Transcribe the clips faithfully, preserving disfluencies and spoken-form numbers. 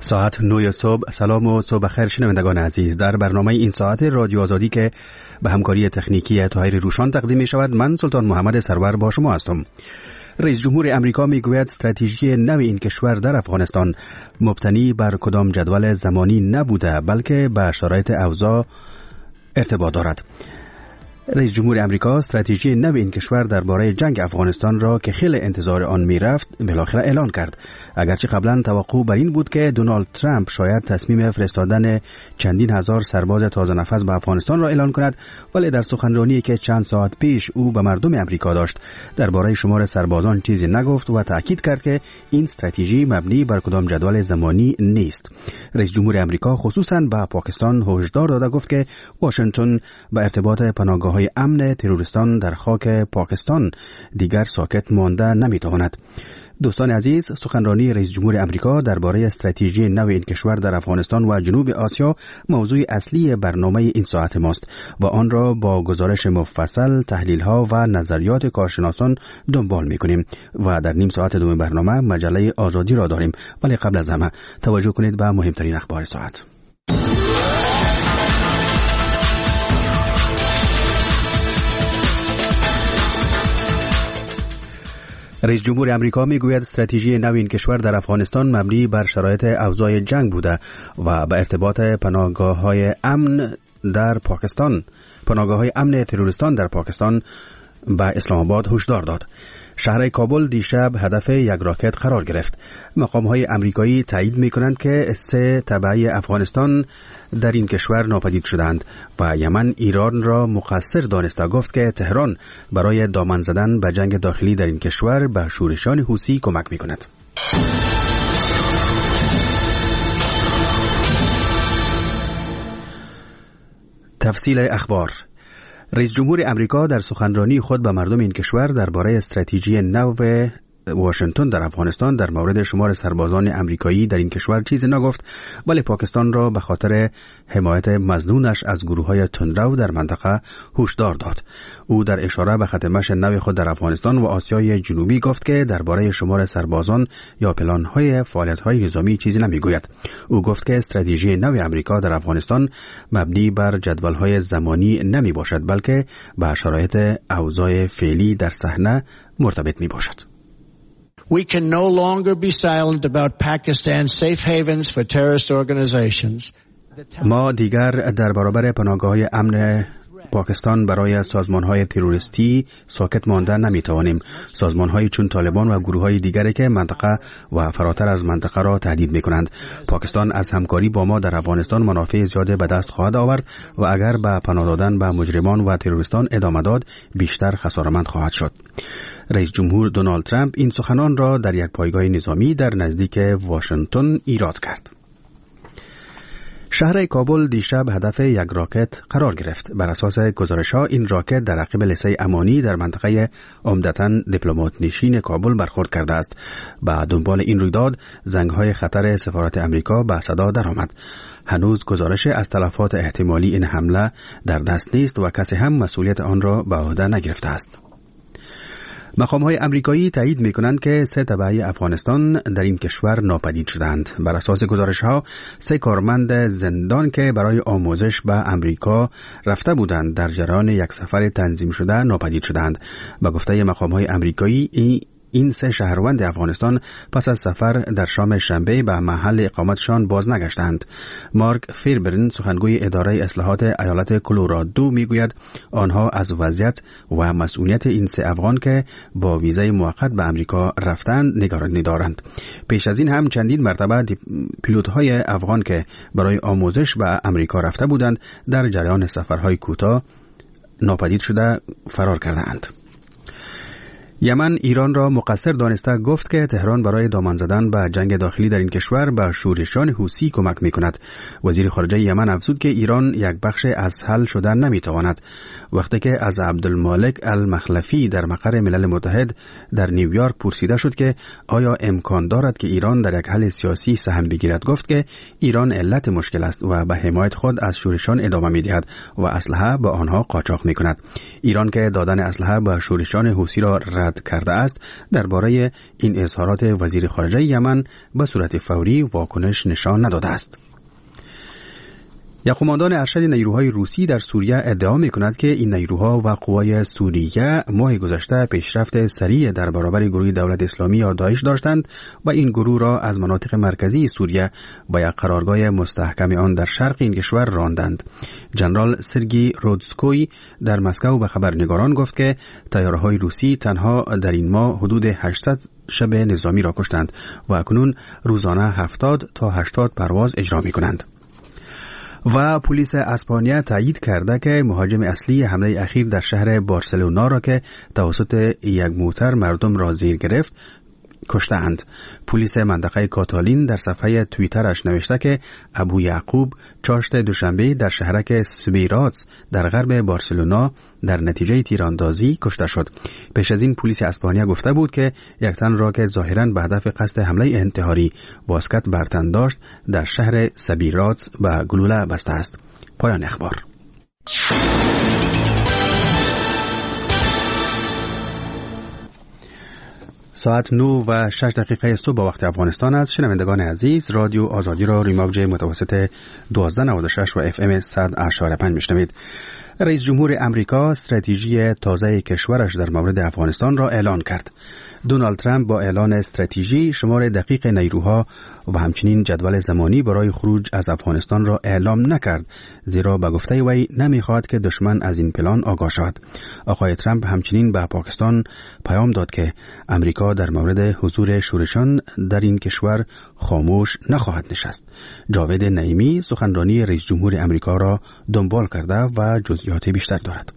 ساعت نه صبح. سلام و صبح بخیر شنوندگان عزیز. در برنامه این ساعت رادیو آزادی که به همکاری تکنیکی طاهر روشان تقدیم می شود، من سلطان محمد سرور با شما هستم. رئیس جمهور امریکا می گوید استراتژی نو این کشور در افغانستان مبتنی بر کدام جدول زمانی نبوده بلکه به شرایط اوضاع ارتباط دارد. رئیس جمهور امریکا استراتژی نو این کشور درباره جنگ افغانستان را که خیلی انتظار آن میرفت بالاخره اعلان کرد. اگرچه قبلا توقع بر این بود که دونالد ترامپ شاید تصمیم فرستادن چندین هزار سرباز تازه نفس به افغانستان را اعلان کند، ولی در سخنرانی که چند ساعت پیش او به مردم امریکا داشت درباره شمار سربازان چیزی نگفت و تاکید کرد که این استراتژی مبنی بر کدام جدول زمانی نیست. رئیس جمهور امریکا خصوصا به پاکستان هشدار داده گفت که واشنگتن به ارتباط پناهگاه های امن تروریستان در خاک پاکستان دیگر ساکت مانده نمیتواند. دوستان عزیز، سخنرانی رئیس جمهور امریکا درباره استراتژی نو این کشور در افغانستان و جنوب آسیا موضوع اصلی برنامه این ساعت ماست و آن را با گزارش مفصل، تحلیل ها و نظریات کارشناسان دنبال میکنیم و در نیم ساعت دوم برنامه مجله آزادی را داریم. ولی قبل از همه توجه کنید به مهمترین اخبار ساعت. رئیس جمهور امریکا میگوید استراتژی نو این کشور در افغانستان مبنی بر شرایط اوضاع جنگ بوده و به ارتباط پناهگاه‌های امن در پاکستان، پناهگاه‌های امن تروریستان در پاکستان به اسلام آباد هشدار داد. شهر کابل دیشب هدف یک راکت قرار گرفت. مقام‌های امریکایی تایید می‌کنند که سه تبعه افغانستان در این کشور ناپدید شدند و یمن ایران را مقصر دانسته گفت که تهران برای دامن زدن به جنگ داخلی در این کشور به شورشان حوثی کمک می‌کند. تفصیل اخبار. رئیس جمهور امریکا در سخنرانی خود به مردم این کشور درباره استراتژی نو واشنگتن در افغانستان در مورد شمار سربازان امریکایی در این کشور چیزی نگفت، ولی پاکستان را به خاطر حمایت مظنونش از گروه‌های تندرو در منطقه هشدار داد. او در اشاره به خط مشی نو خود در افغانستان و آسیای جنوبی گفت که درباره شمار سربازان یا پلان‌های فعالیت‌های نظامی چیزی نمیگوید. او گفت که استراتژی نو امریکا در افغانستان مبنی بر جدول‌های زمانی نمی باشد بلکه به شرایط اوضاع فعلی در صحنه مرتبط می باشد. We can no longer be silent about Pakistan's safe havens for terrorist organizations. ما دیگر در برابر پناهگاه‌های امن پاکستان برای سازمان‌های تروریستی ساکت مانده نمی‌توانیم. سازمان‌های چون طالبان و گروه‌های دیگری که منطقه و فراتر از منطقه را تهدید می‌کنند. پاکستان از همکاری با ما در افغانستان منافع زیاد به دست خواهد آورد و اگر به پناه دادن به مجرمان و تروریستان ادامه داد بیشتر خسارتمند خواهد شد. رئیس جمهور دونالد ترامپ این سخنان را در یک پایگاه نظامی در نزدیک واشنگتن ایراد کرد. شهر کابل دیشب هدف یک راکت قرار گرفت. بر اساس گزارش‌ها این راکت در عقب لیسه امانی در منطقه عمدتاً دیپلمات نشین کابل برخورد کرده است. به دنبال این رویداد زنگ‌های خطر سفارت امریکا به صدا درآمد. هنوز گزارش از تلفات احتمالی این حمله در دست نیست و کسی هم مسئولیت آن را به عهده نگرفته است. مقام‌های امریکایی تایید می‌کنند که سه تبعه افغانستان در این کشور ناپدید شدند. بر اساس گزارش‌ها سه کارمند زندان که برای آموزش به امریکا رفته بودند در جریان یک سفر تنظیم شده ناپدید شدند. به گفته مقام‌های امریکایی این این سه شهروند افغانستان پس از سفر در شام شنبه به محل اقامتشان باز نگشتند. مارک فیربرن سخنگوی اداره اصلاحات ایالت کلرادو میگوید آنها از وضعیت و مسئولیت این سه افغان که با ویزای موقت به امریکا رفتند نگرانی دارند. پیش از این هم چندین مرتبه پیلوت‌های افغان که برای آموزش به امریکا رفته بودند در جریان سفرهای کوتاه ناپدید شده فرار کردند. یمن ایران را مقصر دانسته گفت که تهران برای دامن زدن به جنگ داخلی در این کشور به شورشان حوثی کمک می‌کند. وزیر خارجه یمن افزود که ایران یک بخش از حل شدن نمی‌تواند. وقتی که از عبدالمالک المخلفی در مقر ملل متحد در نیویورک پرسیده شد که آیا امکان دارد که ایران در یک حل سیاسی سهم بگیرد، گفت که ایران علت مشکل است و به حمایت خود از شورشان ادامه می‌دهد و اسلحه به آنها قاچاق می‌کند. ایران که دادن اسلحه به شورشان حوثی را رد رد کرده است درباره این اظهارات وزیر خارجه یمن به صورت فوری واکنش نشان نداده است. یک قماندان ارشد نیروهای روسی در سوریه ادعا می‌کند که این نیروها و قوای سوریه ماه گذشته پیشرفت سریع در برابر گروه دولت اسلامی یا داعش داشتند و این گروه را از مناطق مرکزی سوریه با یک قرارگاه مستحکم آن در شرق این کشور راندند. جنرال سرگی رودسکوی در مسکو به خبرنگاران گفت که تیاره‌های روسی تنها در این ماه حدود هشتصد شب نظامی را کشتند و اکنون روزانه هفتاد تا هشتاد پرواز اجرا می‌کنند. و پلیس اسپانیا تایید کرده که مهاجم اصلی حمله اخیر در شهر بارسلونا را که توسط یک موتر مردم را زیر گرفت کشته‌اند. پلیس منطقه کاتالین در صفحه توییترش نوشته که ابو یعقوب چهارشنبه دوشنبه در شهرک سبیراتس در غرب بارسلونا در نتیجه تیراندازی کشته شد. پیش از این پلیس اسپانیا گفته بود که یک تن را که ظاهراً به هدف قصد حمله انتحاری باسکت بر تن داشت در شهر سبیراتس به گلوله بسته است. پایان اخبار. ساعت نه و شش دقیقه صبح با وقت افغانستان است. شنوندگان عزیز، رادیو آزادی را روی موج متوسط دوازده نود و شش و اف ام صد و پنج میشنوید. رئیس جمهور امریکا استراتژی تازه کشورش در مورد افغانستان را اعلان کرد. دونالد ترامپ با اعلان استراتژی شمار دقیق نیروها و همچنین جدول زمانی برای خروج از افغانستان را اعلام نکرد، زیرا به گفته وی نمیخواهد که دشمن از این پلان آگاه شود. آقای ترامپ همچنین به پاکستان پیام داد که امریکا در مورد حضور شورشان در این کشور خاموش نخواهد نشست. جاوید نعیمی سخنرانی رئیس جمهور امریکا را دنبال کرده و جزئیات بیشتر دارد.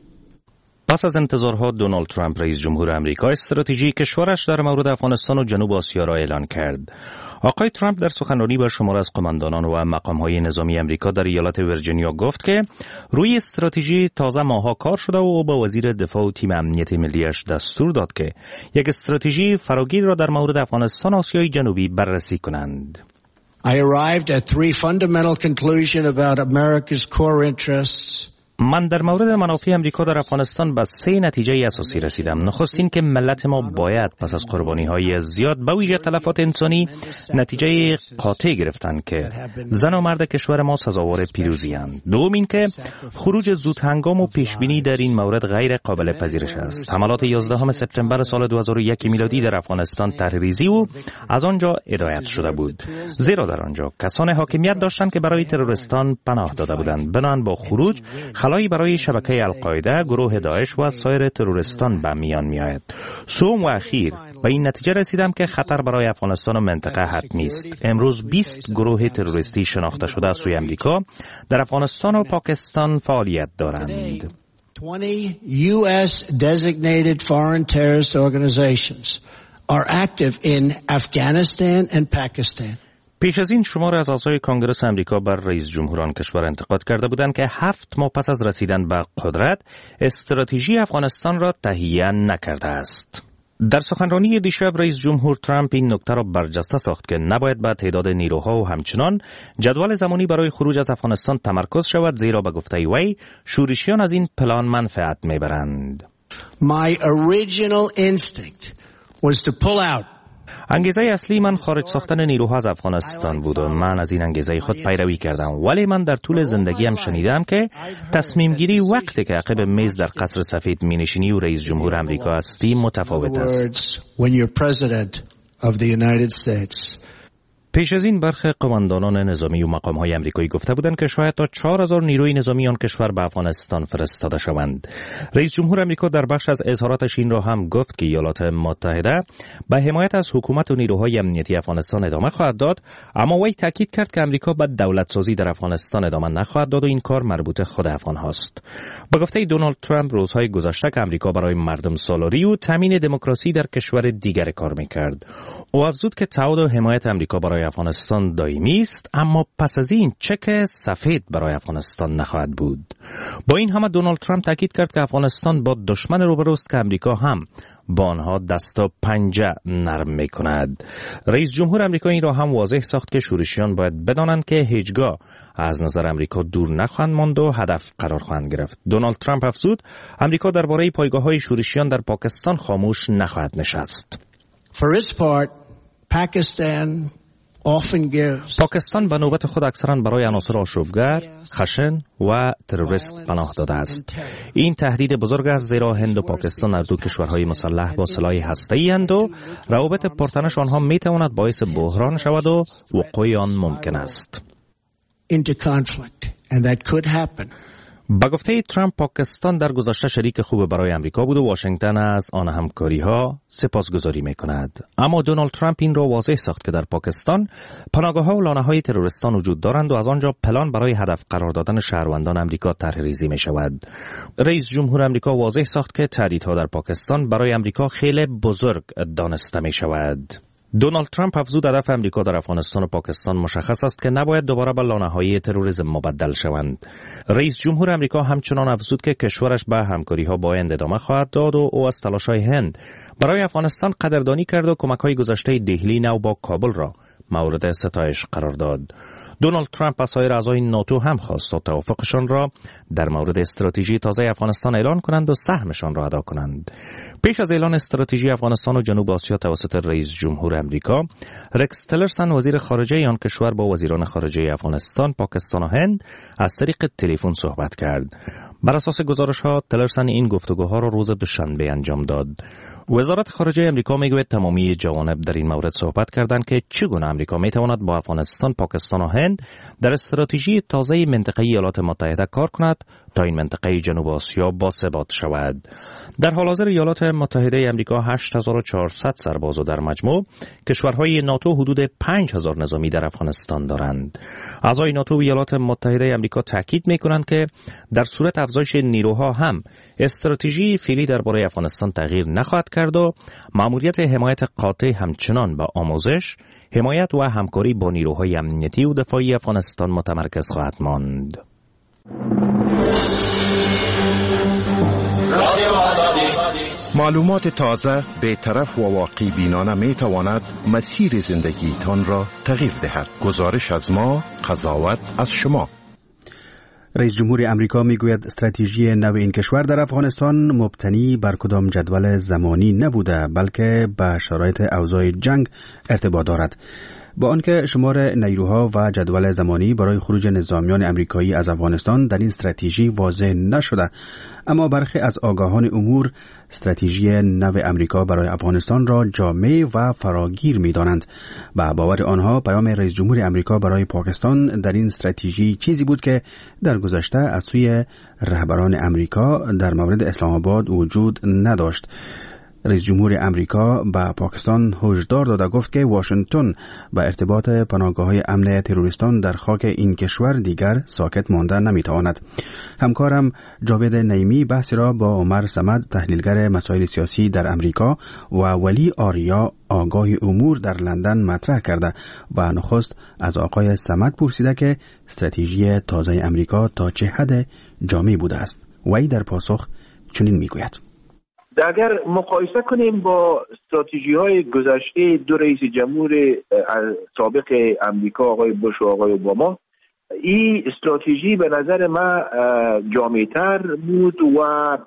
پس از انتظارها دونالد ترامپ رئیس جمهور امریکا استراتژی کشورش در مورد افغانستان و جنوب آسیا را اعلان کرد. آقای ترامپ در سخنرانی با شمار از قماندانان و مقام‌های نظامی امریکا در ایالت ویرجینیا گفت که روی استراتژی تازه ماها کار شده و با وزیر دفاع و تیم امنیت ملیش دستور داد که یک استراتژی فراگیر را در مورد افغانستان و آسیای جنوبی بررسی کنند. I arrived at three fundamental conclusions about America's core interests. من در مورد منافع امریکا در افغانستان به سه نتیجه اساسی رسیدم. نخستین که ملت ما باید پس از قربانی‌های زیاد به ویژه تلفات انسانی نتیجه قاطع گرفتند که زن و مرد کشور ما سزاوار پیروزی‌اند. دوم این که خروج زود هنگام و پیشبینی در این مورد غیر قابل پذیرش است. حملات یازدهم سپتامبر سال دو هزار و یک میلادی در افغانستان تحریزی و از آنجا هدایت شده بود، زیرا در آنجا کسان حاکمیت داشتند که برای تروریستان پناه داده بودند. بنابراین با خروج خلایی برای شبکه القاعده، گروه داعش و سایر تروریستان به میان میآید. سوم و اخیر به این نتیجه رسیدم که خطر برای افغانستان و منطقه حتمی است. امروز بیست گروه تروریستی شناخته شده از سوی امریکا در افغانستان و پاکستان فعالیت دارند. twenty U S designated foreign terrorist organizations are active in Afghanistan and Pakistan. پیش از این شمار از اعضای کنگره امریکا بر رئیس جمهوران کشور انتقاد کرده بودند که هفت ماه پس از رسیدن به قدرت استراتژی افغانستان را تهیه نکرده است. در سخنرانی دیشب رئیس جمهور ترامپ این نکته را برجسته ساخت که نباید به تعداد نیروها و همچنان جدول زمانی برای خروج از افغانستان تمرکز شود، زیرا به گفته وی شورشیان از این پلان منفعت میبرند. My original instinct was to pull out. انگیزه اصلی من خارج ساختن نیروها از افغانستان بود و من از این انگیزه خود پیروی کردم، ولی من در طول زندگیم شنیدم که تصمیم گیری وقتی که عقب میز در قصر سفید می نشینی و رئیس جمهور امریکا هستی متفاوت است. پیش از این برخی قماندانان نظامی و مقام‌های آمریکایی گفته بودند که شاید تا چهار هزار نیروی نظامی آن کشور به افغانستان فرستاده شوند. رئیس جمهور آمریکا در بخش از اظهاراتش این را هم گفت که ایالات متحده به حمایت از حکومت و نیروهای امنیتی افغانستان ادامه خواهد داد، اما وی تاکید کرد که آمریکا به دولت‌سازی در افغانستان ادامه نخواهد داد و این کار مربوط خود افغان‌هاست. به گفته دونالد ترامپ روزهای گذشته که آمریکا برای مردم سالاری و تامین دموکراسی در کشور دیگر کار می‌کرد. او افزود که تعهد و حمایت آمریکا برای برای افغانستان دائمی است، اما پس از این چک سفید برای افغانستان نخواهد بود. با این همه دونالد ترامپ تاکید کرد که افغانستان با دشمن روبروست که امریکا هم با آنها دست و پنجه نرم می کند. رئیس جمهور امریکا این را هم واضح ساخت که شورشیان باید بدانند که هیچگاه از نظر امریکا دور نخواهند ماند و هدف قرار خواهند گرفت. دونالد ترامپ افزود امریکا درباره پایگاه‌های شورشیان در پاکستان خاموش نخواهد نشست. For its part, Pakistan often gives پاکستان به نوبت خود اکثرا برای عناصر آشوبگر، خشن و تروریست پناه داده است. این تهدید بزرگ است، زیرا هند و پاکستان هر دو کشورهای مسلح با سلاح هسته‌ای اند و روابط پرتنش آنها می تواند باعث بحران شود و وقوع آن ممکن است. into conflict, and that could happen. با گفته ترامپ پاکستان در گذشته شریک خوب برای امریکا بود و واشنگتن از آن همکاری‌ها سپاسگزاری می‌کند. اما دونالد ترامپ این را واضح ساخت که در پاکستان پناهگاه‌ها و لانه‌های تروریستان وجود دارند و از آنجا پلان برای هدف قرار دادن شهروندان امریکا طرح‌ریزی می‌شود. رئیس جمهور امریکا واضح ساخت که تهدیدها در پاکستان برای امریکا خیلی بزرگ دانسته می‌شود. دونالد ترامپ افزود هدف امریکا در افغانستان و پاکستان مشخص است که نباید دوباره به لانه‌های تروریسم مبدل شوند. رئیس جمهور امریکا همچنان افزود که کشورش به همکاری‌ها با هند ادامه خواهد داد و او از تلاش‌های هند برای افغانستان قدردانی کرد و کمک‌های گذشته دهلی نو با کابل را مورد ستایش قرار داد. دونالد ترامپ از سایر اعضای ناتو هم خواست تا توافقشان را در مورد استراتژی تازه افغانستان اعلان کنند و سهمشان را ادا کنند. پیش از اعلان استراتژی افغانستان و جنوب آسیا توسط رئیس جمهور امریکا، رکس تیلرسون وزیر خارجه آن کشور با وزیران خارجه افغانستان، پاکستان و هند از طریق تلفن صحبت کرد. بر اساس گزارش‌ها تیلرسون این گفتگوها را روز دوشنبه انجام داد. وزارت خارجه امریکا میگوید تمامی جوانب در این مورد صحبت کردند که چگونه امریکا میتواند با افغانستان، پاکستان و هند در استراتژی تازه منطقه ایالات متحده کار کند تا این منطقه جنوب آسیا باثبات شود. در حال حاضر ایالات متحده امریکا هشت هزار و چهارصد سرباز و در مجموع کشورهای ناتو حدود پنج هزار نظامی در افغانستان دارند. اعضای ناتو و ایالات متحده امریکا تاکید میکنند که در صورت افزایش نیروها هم استراتژی فعلی درباره افغانستان تغییر نخواهد کرد و مأموریت حمایت قاطع همچنان به آموزش، حمایت و همکاری با نیروهای امنیتی و دفاعی افغانستان متمرکز خواهد ماند. معلومات تازه، بی‌طرف و واقع بینانه می تواند مسیر زندگی تان را تغییر دهد. گزارش از ما، قضاوت از شما. رئیس جمهور امریکا میگوید استراتژی نو این کشور در افغانستان مبتنی بر کدام جدول زمانی نبوده، بلکه به شرایط اوضاع جنگ ارتباط دارد. با آنکه شمار نیروها و جدول زمانی برای خروج نظامیان امریکایی از افغانستان در این استراتژی واضح نشده، اما برخی از آگاهان امور استراتژی نو امریکا برای افغانستان را جامع و فراگیر می‌دانند. با باور آنها پیام رئیس جمهور امریکا برای پاکستان در این استراتژی چیزی بود که در گذشته از سوی رهبران امریکا در مورد اسلام آباد وجود نداشت. رئیس جمهور امریکا به پاکستان هشدار داده گفت که واشنگتن به ارتباط پناهگاه‌های امن تروریستان در خاک این کشور دیگر ساکت مانده نمیتواند. همکارم جاوید نعیمی بحث را با عمر صمد تحلیلگر مسائل سیاسی در امریکا و ولی آریا آگاه امور در لندن مطرح کرده و نخست از آقای صمد پرسیده که استراتژی تازه امریکا تا چه حد جامع بوده است. وی در پاسخ چنین میگوید: اگر مقایسه کنیم با استراتژی های گذشته دو رئیس جمهور سابق امریکا، آقای بوش و آقای اوباما، این استراتژی به نظر من جامع‌تر بود و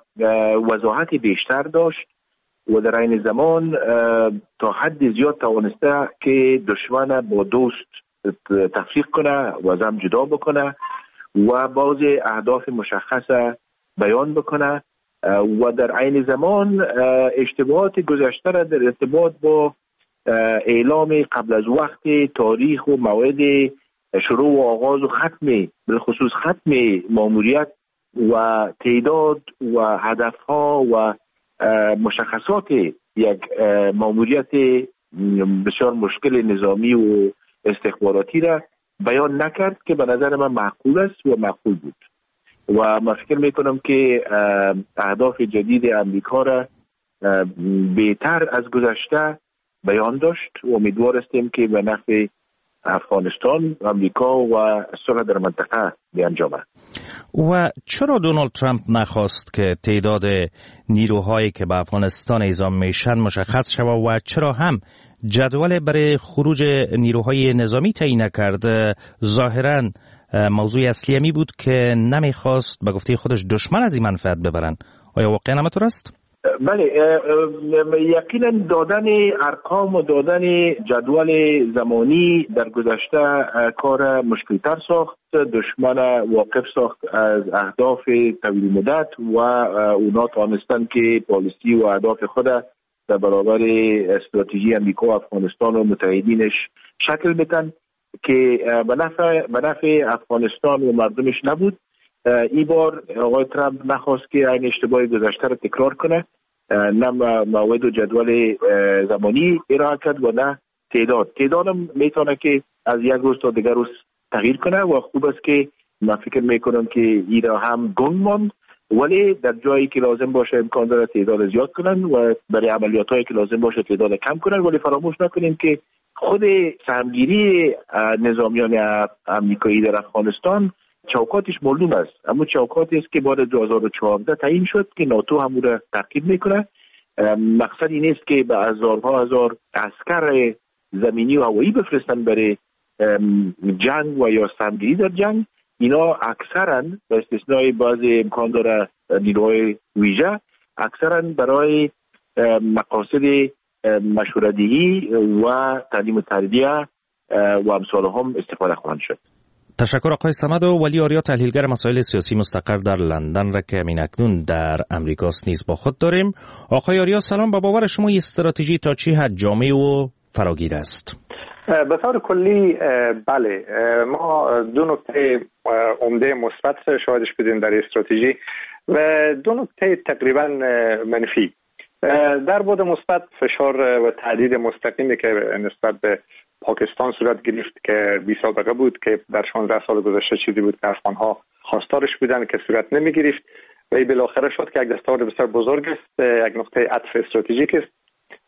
وضاحت بیشتر داشت و در این زمان تا حد زیاد توانسته که دشمن با دوست تفریق کنه و از هم جدا بکنه و بعض اهداف مشخص بیان بکنه و در عین زمان اشتباهات گذشته را در ارتباط با اعلام قبل از وقت تاریخ و موعد شروع و آغاز و ختم، بالخصوص ختم ماموریت و تعداد و هدفها و مشخصات یک ماموریت بسیار مشکل نظامی و استخباراتی را بیان نکرد که به نظر من معقول است و معقول بود و من فکر میکنم که اهداف جدید امریکا را بهتر از گذشته بیان داشت و امیدوار هستیم که به نفع افغانستان، امریکا و صلح در منطقه بیانجامد. و چرا دونالد ترامپ نخواست که تعداد نیروهایی که به افغانستان اعزام میشن مشخص شود و چرا هم جدول برای خروج نیروهای نظامی تعیین نکرد؟ ظاهراً موضوع اصلی می بود که نمیخواست به گفته خودش دشمن از این منفعت ببرن. آیا واقعا همینطور است؟ بله، یقینا دادن ارقام و دادن جدول زمانی در گذشته کار مشکل‌تر ساخت، دشمن واقف ساخت از اهداف طویل مدت و اونا توانستند که پالیسی و اهداف خود در برابر استراتژی امریکا و افغانستان و متحدینش شکل بدن که به نفع به نفع افغانستان و مردمش نبود. این بار آقای ترامپ نخواست که این اشتباه گذشته رو تکرار کنه، نه موعد و جدول زمانی ارائه کرد و نه تعداد تعداد هم میتونه که از یک روز تا دیگر روز تغییر کنه و خوب است که من فکر میکنم که این را هم گنگ ماند، ولی در جایی که لازم باشه امکان داره تعداد زیاد کنن و برای عملیات هایی که لازم باشه تعداد کم کنن. ولی فراموش نکنیم که خود سهمگیری نظامیان امریکایی در افغانستان چوکاتش معلوم است، اما چوکاتی است که بعد دو هزار و چهارده تعیین شد که ناتو هم را تعقیب میکنه. مقصد این است که به هزارها هزار عسکر زمینی و هوایی بفرستن برای جنگ و یا سهمگیری در جنگ. اینا اکثرا به استثنای بعضی امکان داره نیروهای ویژه اکثرا برای مقاصد مشوره‌دهی و تعلیم و تربیه و امثال هم استفاده خواهند شد. تشکر آقای صمد و ولی آریا، تحلیلگر مسائل سیاسی مستقر در لندن را که همین اکنون در امریکاست نیز با خود داریم. آقای آریا سلام، با باور شما این استراتژی تا چه حد جامع و فراگیر است؟ به طور کلی بله، ما دو نکته عمده مثبت شاهدش بدیم در استراتژی و دو نکته تقریبا منفی. در بعد مثبت فشار و تهدید مستقیمی که نسبت به پاکستان صورت گرفت که بی سابقه بود، که در شانزده سال گذشته چیزی بود که افغان‌ها خواستارش بودن که صورت نمی گرفت و این بالاخره شد که یک دستاورد بسیار بزرگ است، یک نقطه عطف استراتژیک است.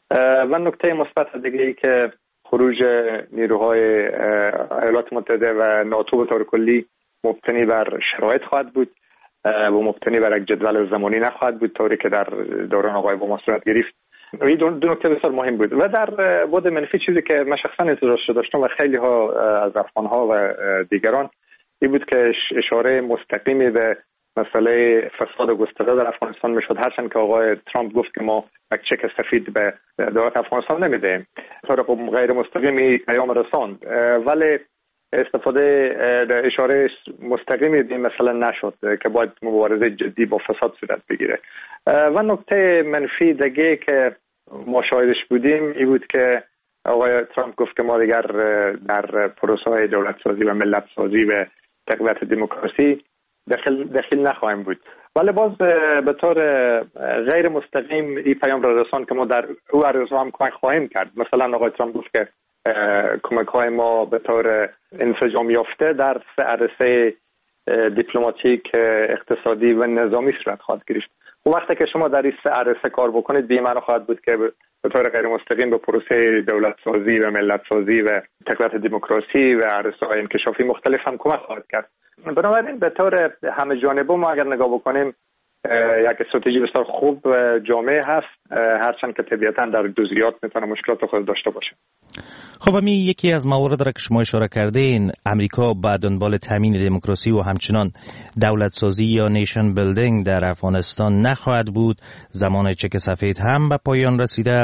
و نکته مثبت دیگه ای که خروج نیروهای ایالات متحده و ناتو به طور کلی مبتنی بر شرایط خواهد بود و مبتنی بر یک جدول زمانی نخواهد بود، طوری که در دوران آقای اوباما صورت گرفت. این دو, دو نکته بسیار مهم بود. و در بعد منفی چیزی که من شخصا انتظارش داشتم و خیلی ها از افغان‌ها و دیگران این بود که اشاره مستقیمی به مسئله فساد گسترده در افغانستان میشد، هرچند که آقای ترامپ گفت که ما یک چک سفید به دولت افغانستان نمیدهیم. طور غیر مستقیمی پیام رساند، ولی استفاده اشاره مستقیمی به مثلا نشد که باید مبارزه جدی با فساد صورت بگیره. و نکته منفی دیگه که ما شاهدش بودیم این بود که آقای ترامپ گفت که ما دیگر در پروسه های دولت سازی و ملت سازی و تقویت دموکراسی داخل داخل نخواهیم بود. ولی باز به طور غیر مستقیم این پیام را رساند که ما در او عرضه هم کمک خواهیم کرد. مثلا آقای ترامپ گفت که کمک های ما به طور انسجام یافته در سه عرصه دیپلماتیک، اقتصادی و نظامی صورت خواهد گرفت. و وقتی که شما در این سه عرصه کار بکنید به معنی خواهد بود که به طور غیر مستقیم به پروسه دولت سازی و ملت سازی و تقویت دموکراسی و عرصه های انکشافی مختلف هم کمک خواهد کرد. بنابراین به طور همه جانبه ما اگر نگاه بکنیم یک استراتژی بسیار خوب و جامع هست، هرچند که طبیعتاً در جزئیات میتونه مشکلات خود داشته باشه. خب همین یکی از موارد را که شما اشاره کردین، امریکا به دنبال تامین دموکراسی و همچنان دولت سازی یا نیشن بیلدینگ در افغانستان نخواهد بود. زمان چک سفید هم به پایان رسیده.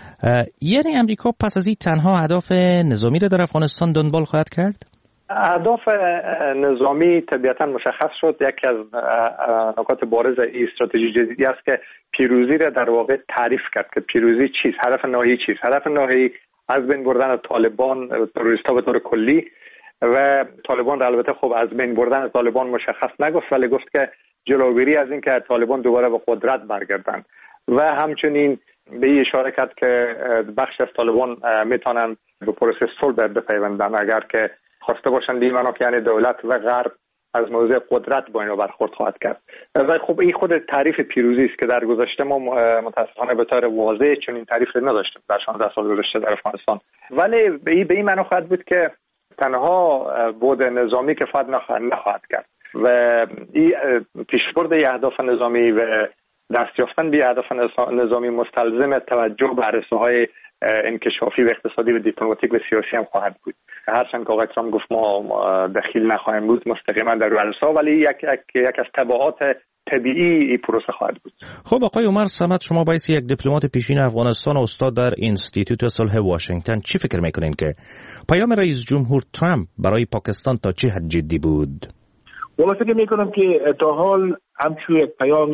یعنی امریکا پس از این تنها اهداف نظامی را در افغانستان دنبال خواهد کرد؟ اهداف نظامی طبیعتاً مشخص شد. یکی از نکات بارز این استراتژی جدیدی است که پیروزی را در واقع تعریف کرد که پیروزی چیست، هدف نهایی چیست. هدف نهایی از بین بردن طالبان، تروریست‌ها به طور کلی و طالبان را البته خب از بین بردن طالبان مشخص نگفت، ولی گفت که جلوگیری از این که طالبان دوباره به قدرت برگردند و همچنین به این اشاره کرد که بخش از طالبان میتونن به پروسه صلح بپیوندن اگر که خواسته باشند. این معنا که یعنی دولت و غرب از موضع قدرت با اینا برخورد خواهد کرد. و خب این خود تعریف پیروزی است که در گذشته ما متاسفانه به طور واضح چون این تعریف نداشتیم در شانزده سال گذشته در افغانستان. ولی به این به این معنا خواهد بود که تنها بود نظامی کفایت نخواهد کرد و این پیشبرد اهداف نظامی و دست یافتن به اهداف نظامی مستلزم توجه به عرصه‌های انکشافی و اقتصادی و دیپلماتیک و سیاسی هم خواهد بود. هرچند که آقای ترامپ گفت ما دخیل نخواهیم بود مستقیما در عرصه‌ها، ولی یک یک یک از تبعات طبیعی این پروسه خواهد بود. خب آقای عمر صمد، شما باعث یک دیپلمات پیشین افغانستان و استاد در اینستیتوت صلح واشنگتن، چی فکر میکنین که پیام رئیس جمهور ترامپ برای پاکستان تا چه حد جدی بود؟ والا فکر میکنم که تا حال همچون یک پیام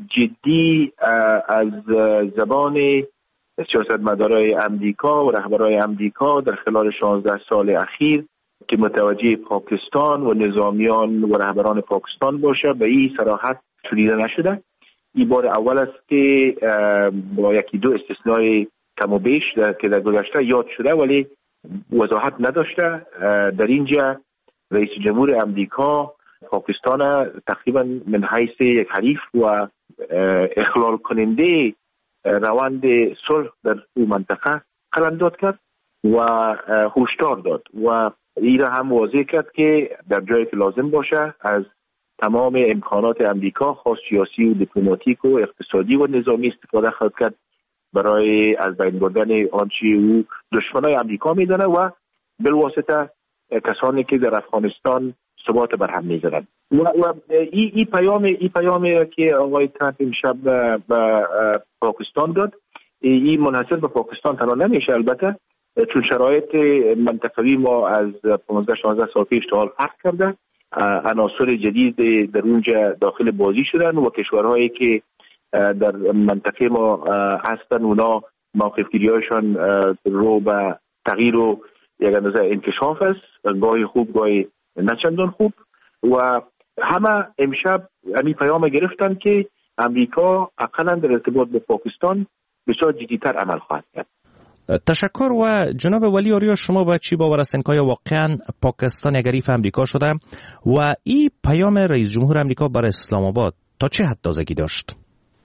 جدی از زبان سیاستمدارای امریکا و رهبرای امریکا در خلال شانزده سال اخیر که متوجه پاکستان و نظامیان و رهبران پاکستان باشه به این صراحت شنیده نشده. این بار اول است که با یکی دو استثنای کم و بیش که در گذشته یاد شده ولی وضاحت نداشته. در اینجا رئیس جمهور امریکا پاکستان تقریبا من حیث یک حریف و اخلال کننده روند صلح در اون منطقه قلمداد کرد و هشدار داد و این را هم واضح کرد که در جایی که لازم باشه از تمام امکانات امریکا خاص سیاسی و دیپلماتیک و اقتصادی و نظامی استفاده خواهد کرد برای از بین بردن آنچه او دشمنای امریکا میدانه و بالواسطه کسانی که در افغانستان ثبات برهم میزنند. و, و این ای پیام ای پیامی که آقای ترامپ امشب به پاکستان داد، این منحصر به پاکستان تنها نمیشه البته، چون شرایط منطقوی ما از پانزده شانزده سال پیش تا حال فرق کرده. عناصر جدید در اونجا داخل بازی شدن و کشورهایی که در منطقه ما هستن اونا موقفگیری‌هاشون رو به تغییر و یک اندازه انکشاف است، گاهی خوب گاهی نه چندان خوب، و همه امشب همین پیام گرفتن که امریکا اقلا در ارتباط با پاکستان بسیار جدی‌تر عمل خواهد کرد. تشکر. و جناب ولی آریا، شما با چی باور هستین که واقعا پاکستان یک حریف امریکا شده و این پیام رئیس جمهور امریکا برای اسلام آباد تا چه حد تازگی داشت؟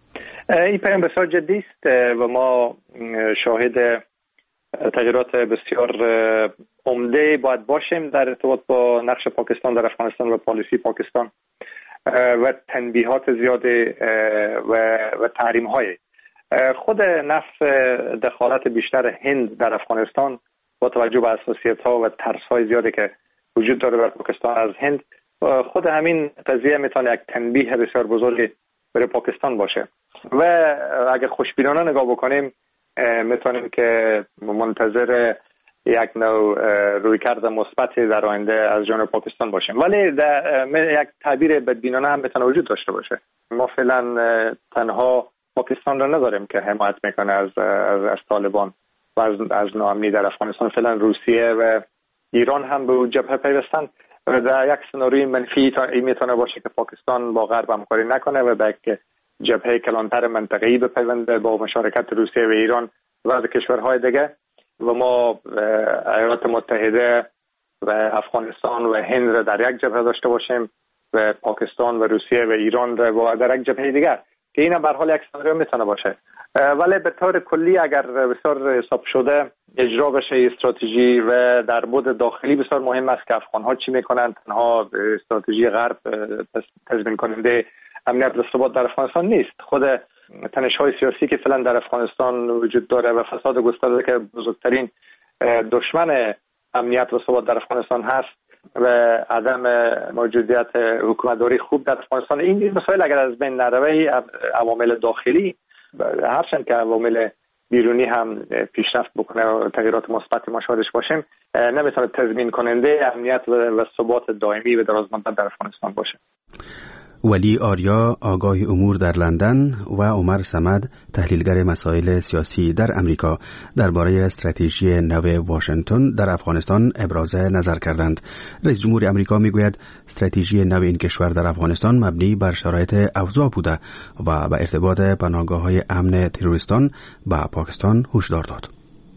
این پیام بسیار جدی است و ما شاهد تغییرات بسیار عمده باید باشیم در ارتباط با نقش پاکستان در افغانستان و پالیسی پاکستان و تنبیهات زیاد و و تحریم های خود نفس دخالت بیشتر هند در افغانستان با توجه به حساسیت ها و ترس های زیادی که وجود داره بر پاکستان از هند، خود همین قضیه میتونه یک تنبیه بسیار بزرگی برای پاکستان باشه و اگر خوشبینانه نگاه بکنیم میتونیم که منتظر یک نوع رویکرد مثبتی در آینده از جانب پاکستان باشیم. ولی یک تعبیر بدبینانه هم میتونه وجود داشته باشه. ما فعلا تنها پاکستان را نداریم که حمایت میکنه از از, از طالبان و از, از ناامنی در افغانستان. فعلا روسیه و ایران هم به جبهه پیوستن و در یک سناریوی منفی این میتونه باشه که پاکستان با غرب همکاری نکنه و به یک جبهه کلانتر منطقه‌ای بپیونده با مشارکت روسیه و ایران و از کشورهای دیگه و ما ایالات متحده و افغانستان و هند را در یک جبهه داشته باشیم و پاکستان و روسیه و ایران را در یک جبهه دیگر که این به هر حال یک سناریو میتونه باشه. ولی به طور کلی اگر بسیار حساب شده اجرا بشه استراتژی و در بود داخلی بسیار مهم است که افغان‌ها چی میکنن. تنها استراتژی غرب تضمین کننده امنیت و ثبات در افغانستان نیست، خود تنش‌های سیاسی که فعلا در افغانستان وجود داره و فساد گسترده که بزرگترین دشمن امنیت و ثبات در افغانستان هست و عدم موجودیت حکومتداری خوب در افغانستان، این مسائل اگر از بین نروه عوامل داخلی هرچند که عوامل بیرونی هم پیشرفت بکنه و تغییرات مثبت ما شاهدش باشیم نمیتونه تضمین کننده امنیت و ثبات دائمی و درازمدت در افغانستان باشه. ولی آریا، آگاه امور در لندن، و عمر صمد، تحلیلگر مسائل سیاسی در امریکا، درباره استراتژی نو واشنگتن در افغانستان ابراز نظر کردند. رئیس جمهور امریکا میگوید استراتژی نو این کشور در افغانستان مبنی بر شرایط اوضاع بوده و به ارتباط پناهگاه‌های امن تروریستان با پاکستان هشدار داد.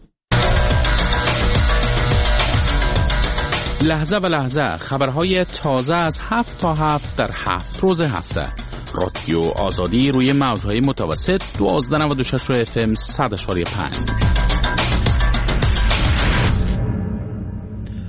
لحظه به لحظه خبرهای تازه از هفت تا هفت در هفت روز هفته. رادیو آزادی روی موجهای متوسط دوازده نود و شش و اف ام صد و پنج.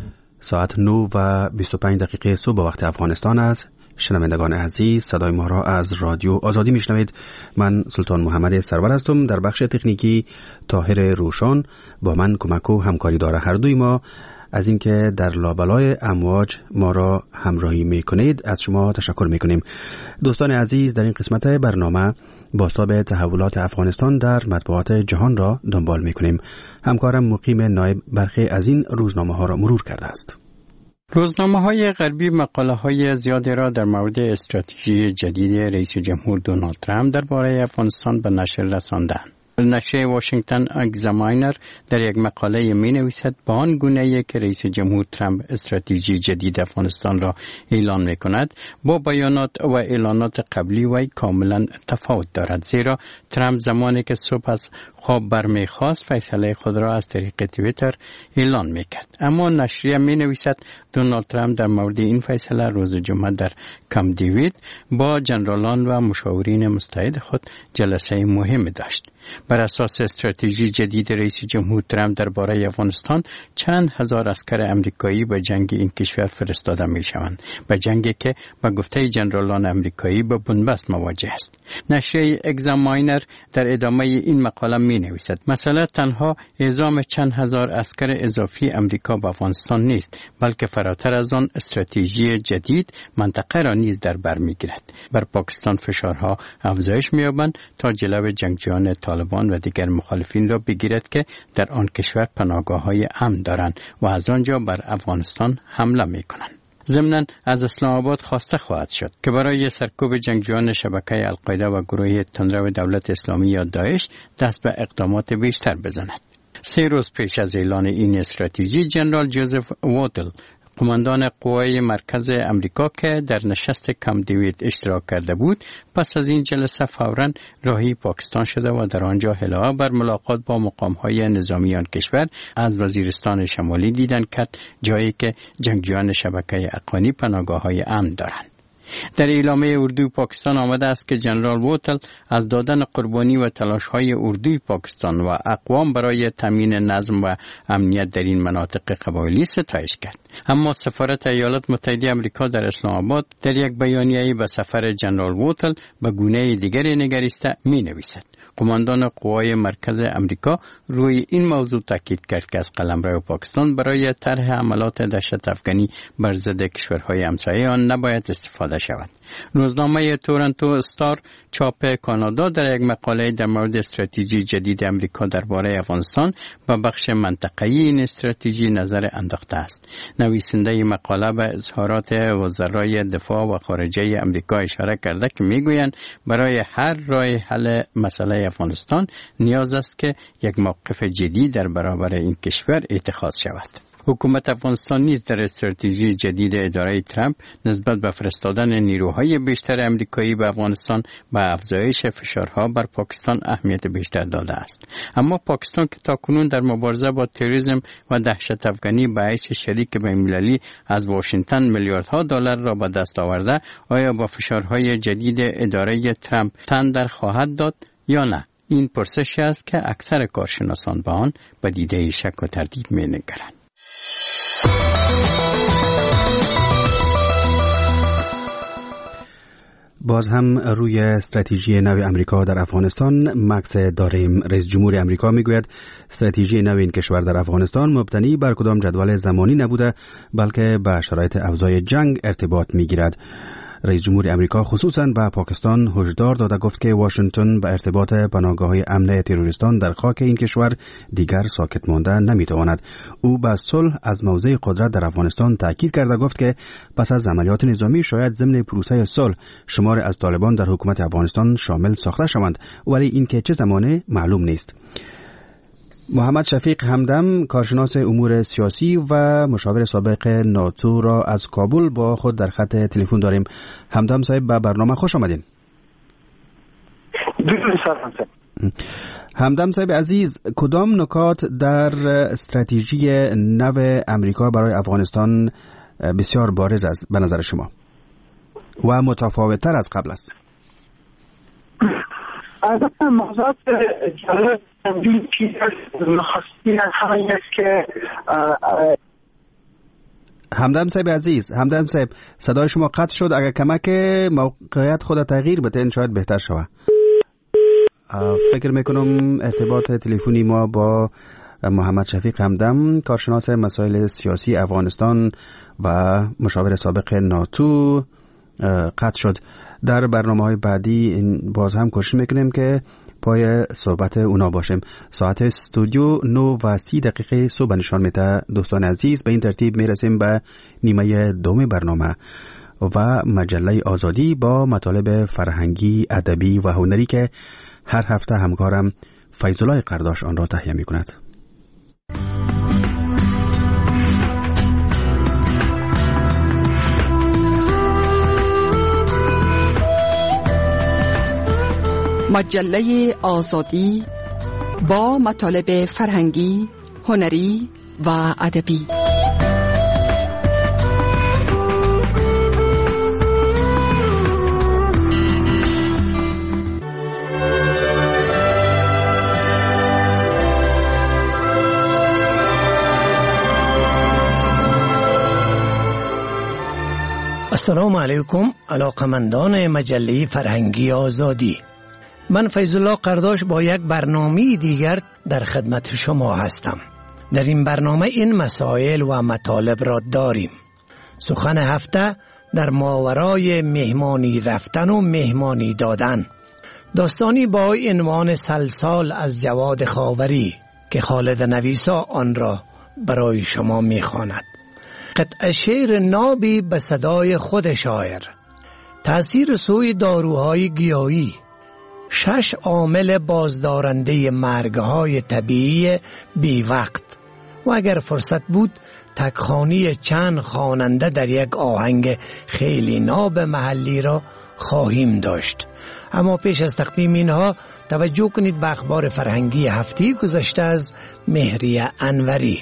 ساعت نه و بیست و پنج دقیقه صبح به وقت افغانستان است. شنوندگان عزیز، صدای ما را از رادیو آزادی میشنوید. من سلطان محمد سرور هستم. در بخش تکنیکی طاهر روشان با من کمک و همکاری داره. هر دوی ما از اینکه در لابلای امواج ما را همراهی میکنید از شما تشکر میکنیم. دوستان عزیز، در این قسمت برنامه بازتاب تحولات افغانستان در مطبوعات جهان را دنبال میکنیم. همکارم مقیم نایب برخی از این روزنامه ها را مرور کرده است. روزنامه های غربی مقاله های زیادی را در مورد استراتژی جدید رئیس جمهور دونالد ترامپ درباره افغانستان به نشر رساندند. نشریه واشنگتن اگزاماینر در یک مقاله می نویسد با آن گونه‌ای که رئیس جمهور ترامپ استراتژی جدید افغانستان را اعلان می کند با بیانات و اعلانات قبلی وی کاملا تفاوت دارد، زیرا ترامپ زمانی که صبح از خواب برمیخواست فیصله خود را از طریق توییتر اعلان می کرد. اما نشریه می نویسد دونالد ترامپ در مورد این فیصله روز جمعه در کامپ دیوید با جنرالان و مشاورین مستعد خود جلسه مهمی داشت. بر اساس استراتژی جدید رئیس جمهور ترامپ درباره افغانستان چند هزار عسکر امریکایی به جنگ این کشور فرستاده می شوند، به جنگی که به گفته جنرالان امریکایی به بنبست مواجه است. نشریه اگزاماینر در ادامه این مقاله می نویسد مثلا تنها اعزام چند هزار عسکر اضافی امریکا به افغانستان نیست، بلکه فراتر از آن استراتژی جدید منطقه را نیز در بر می گیرد. بر پاکستان فشارها افزایش می یابند تا جلو جنگجویان طالبان و دیگر مخالفین را بگیرد که در آن کشور پناهگاه‌های امن دارند و از آنجا بر افغانستان حمله می کنند. ضمناً از اسلام آباد خواسته خواهد شد که برای سرکوب جنگجویان شبکه القاعده و گروه تندرو دولت اسلامی یا داعش دست به اقدامات بیشتر بزند. سه روز پیش از اعلان این استراتژی، جنرال جوزف واتل، قماندان قوای مرکز امریکا که در نشست کامپ دیوید اشتراک کرده بود، پس از این جلسه فوراً راهی پاکستان شده و در آنجا هله‌ها بر ملاقات با مقام‌های نظامی آن کشور از وزیرستان شمالی دیدن کرد، جایی که جنگجویان شبکه اقانی پناهگاه‌های امن دارند. در اعلامیه اردوی پاکستان آمده است که جنرال واتل از دادن قربانی و تلاش‌های اردوی پاکستان و اقوام برای تامین نظم و امنیت در این مناطق قبایلی ستایش کرد. اما سفارت ایالات متحده آمریکا در اسلام آباد در یک بیانیه‌ای به سفر جنرال واتل به گونه دیگری نگریسته می‌نویسد قماندان قوای مرکز امریکا روی این موضوع تاکید کرد که از قلمرو پاکستان برای طرح عملات دهشت افغانی بر ضد کشورهای همسایه آن نباید استفاده شود. روزنامه تورنتو استار چاپ کانادا در یک مقاله در مورد استراتژی جدید امریکا درباره افغانستان به بخش منطقه‌ای این استراتژی نظر انداخته است. نویسنده مقاله به اظهارات وزرای دفاع و خارجه امریکا اشاره کرده که میگویند برای هر راه حل مسئله افغانستان نیاز است که یک موقف جدی در برابر این کشور اتخاذ شود. حکومت افغانستان نیز در استراتژی جدید اداره ترامپ نسبت به فرستادن نیروهای بیشتر امریکایی به افغانستان به افزایش فشارها بر پاکستان اهمیت بیشتر داده است. اما پاکستان که تاکنون در مبارزه با تروریسم و دهشت افغانی به حیث شریک بین‌المللی از واشنگتن میلیاردها دلار را به دست آورده، آیا با فشارهای جدید اداره ترامپ تن در خواهد داد یا نه؟ این پرسشی است که اکثر کارشناسان به آن با دیده شک و تردید می‌نگرند. باز هم روی استراتژی نو امریکا در افغانستان مکس داریم. رئیس جمهور امریکا میگوید استراتژی نو این کشور در افغانستان مبتنی بر کدام جدول زمانی نبوده، بلکه به شرایط اوضاع جنگ ارتباط میگیرد. رئیس جمهور امریکا خصوصاً به پاکستان هشدار داده گفت که واشنگتن به ارتباط پناهگاه‌های امن تروریستان در خاک این کشور دیگر ساکت مانده نمیتواند. او به صلح از موضع قدرت در افغانستان تاکید کرده گفت که پس از عملیات نظامی شاید ضمن پروسه صلح شمار از طالبان در حکومت افغانستان شامل ساخته شوند، ولی این که چه زمانه معلوم نیست. محمد شفیق همدم، کارشناس امور سیاسی و مشاور سابق ناتو را از کابل با خود در خط تلفن داریم. همدم صاحب به برنامه خوش آمدین. همدم صاحب عزیز، کدام نکات در استراتژی نو امریکا برای افغانستان بسیار بارز است به نظر شما و متفاوت‌تر از قبل است؟ البته موضوعات جالب تنبیل چیز نخستی همین است که همدم صاحب عزیز، همدم صاحب صدای شما قطع شد. اگر کمک موقعیت خود تغییر بدین شاید بهتر شود. فکر میکنم ارتباط تلفنی ما با محمد شفیق همدم، کارشناس مسائل سیاسی افغانستان و مشاور سابق ناتو قطع شد. در برنامه‌های بعدی باز هم کوشش میکنیم که پای صحبت اونا باشیم. ساعت استودیو نه و سی دقیقه صبح نشان میده. دوستان عزیز، به این ترتیب میرسیم به نیمه دوم برنامه و مجله آزادی با مطالب فرهنگی، ادبی و هنری که هر هفته همکارم فیض‌الله قرداش آن را تهیه میکند. مجله آزادی با مطالب فرهنگی، هنری و ادبی. السلام علیکم علاقمندان مجله فرهنگی آزادی. من فیض‌الله قرداش با یک برنامه دیگر در خدمت شما هستم. در این برنامه این مسائل و مطالب را داریم. سخن هفته در ماورای مهمانی رفتن و مهمانی دادن. داستانی با عنوان سلسال از جواد خاوری که خالد نویسا آن را برای شما می‌خواند. قطعه شعر نابی به صدای خود شاعر. تأثیر سوی داروهای گیاهی. شش عامل بازدارنده مرگ‌های طبیعی بی وقت. و اگر فرصت بود تکخانی چند خواننده در یک آهنگ خیلی ناب محلی را خواهیم داشت. اما پیش از تقدیم اینها توجه کنید به اخبار فرهنگی هفته گذشته از مهریه انوری.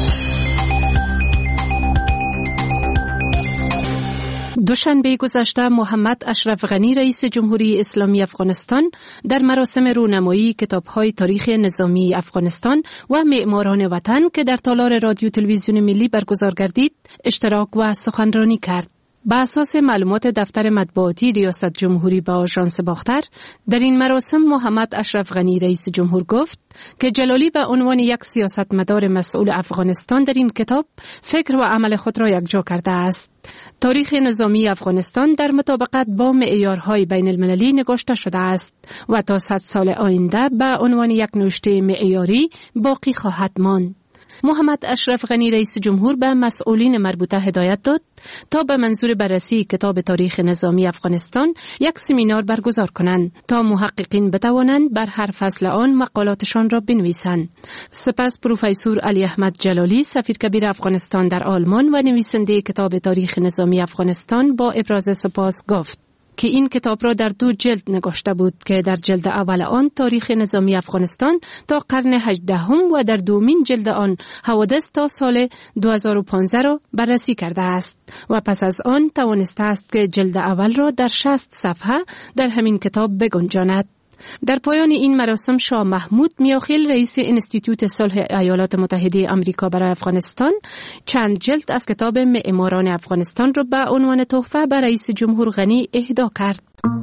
دوشنبه گذشته محمد اشرف غنی رئیس جمهوری اسلامی افغانستان در مراسم رونمایی کتاب‌های تاریخ نظامی افغانستان و معماران وطن که در تالار رادیو تلویزیون ملی برگزار گردید اشتراک و سخنرانی کرد. بر اساس معلومات دفتر مطبوعاتی ریاست جمهوری با آژانس باختر، در این مراسم محمد اشرف غنی رئیس جمهور گفت که جلالی به عنوان یک سیاستمدار مسئول افغانستان در این کتاب فکر و عمل خود را یکجا کرده است. تاریخ نظامی افغانستان در مطابقت با معیارهای بین المللی نگاشته شده است و تا صد سال آینده به عنوان یک نوشته معیاری باقی خواهد ماند. محمد اشرف غنی رئیس جمهور به مسئولین مربوطه هدایت داد تا به منظور بررسی کتاب تاریخ نظامی افغانستان یک سمینار برگزار کنند تا محققین بتوانند بر هر فصل آن مقالاتشان را بنویسند. سپس پروفسور علی احمد جلالی سفیر کبیر افغانستان در آلمان و نویسنده کتاب تاریخ نظامی افغانستان با ابراز سپاس گفت که این کتاب را در دو جلد نگاشته بود که در جلد اول آن تاریخ نظامی افغانستان تا قرن هجدهم و در دومین جلد آن حوادث تا سال دو هزار و پانزده را بررسی کرده است و پس از آن توانسته است که جلد اول را در شصت صفحه در همین کتاب بگنجاند. در پایان این مراسم شاه محمود میاخیل رئیس انستیتوت صلح ایالات متحده آمریکا برای افغانستان چند جلد از کتاب معماران افغانستان را به عنوان تحفه به رئیس جمهور غنی اهدا کرد.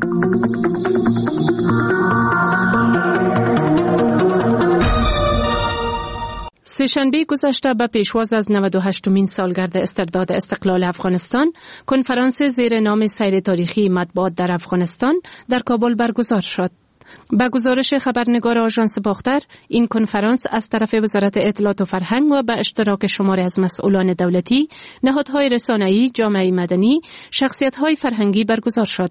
سه‌شنبه گذشته به پیشواز از نود و هشتمین سالگرد استرداد استقلال افغانستان، کنفرانس زیر نام سیر تاریخی مطبوعات در افغانستان در کابل برگزار شد. با گزارش خبرنگار آژانس باختر، این کنفرانس از طرف وزارت اطلاعات و فرهنگ و به اشتراک شماری از مسئولان دولتی، نهادهای رسانه‌ای، جامعه مدنی، شخصیت‌های فرهنگی برگزار شد.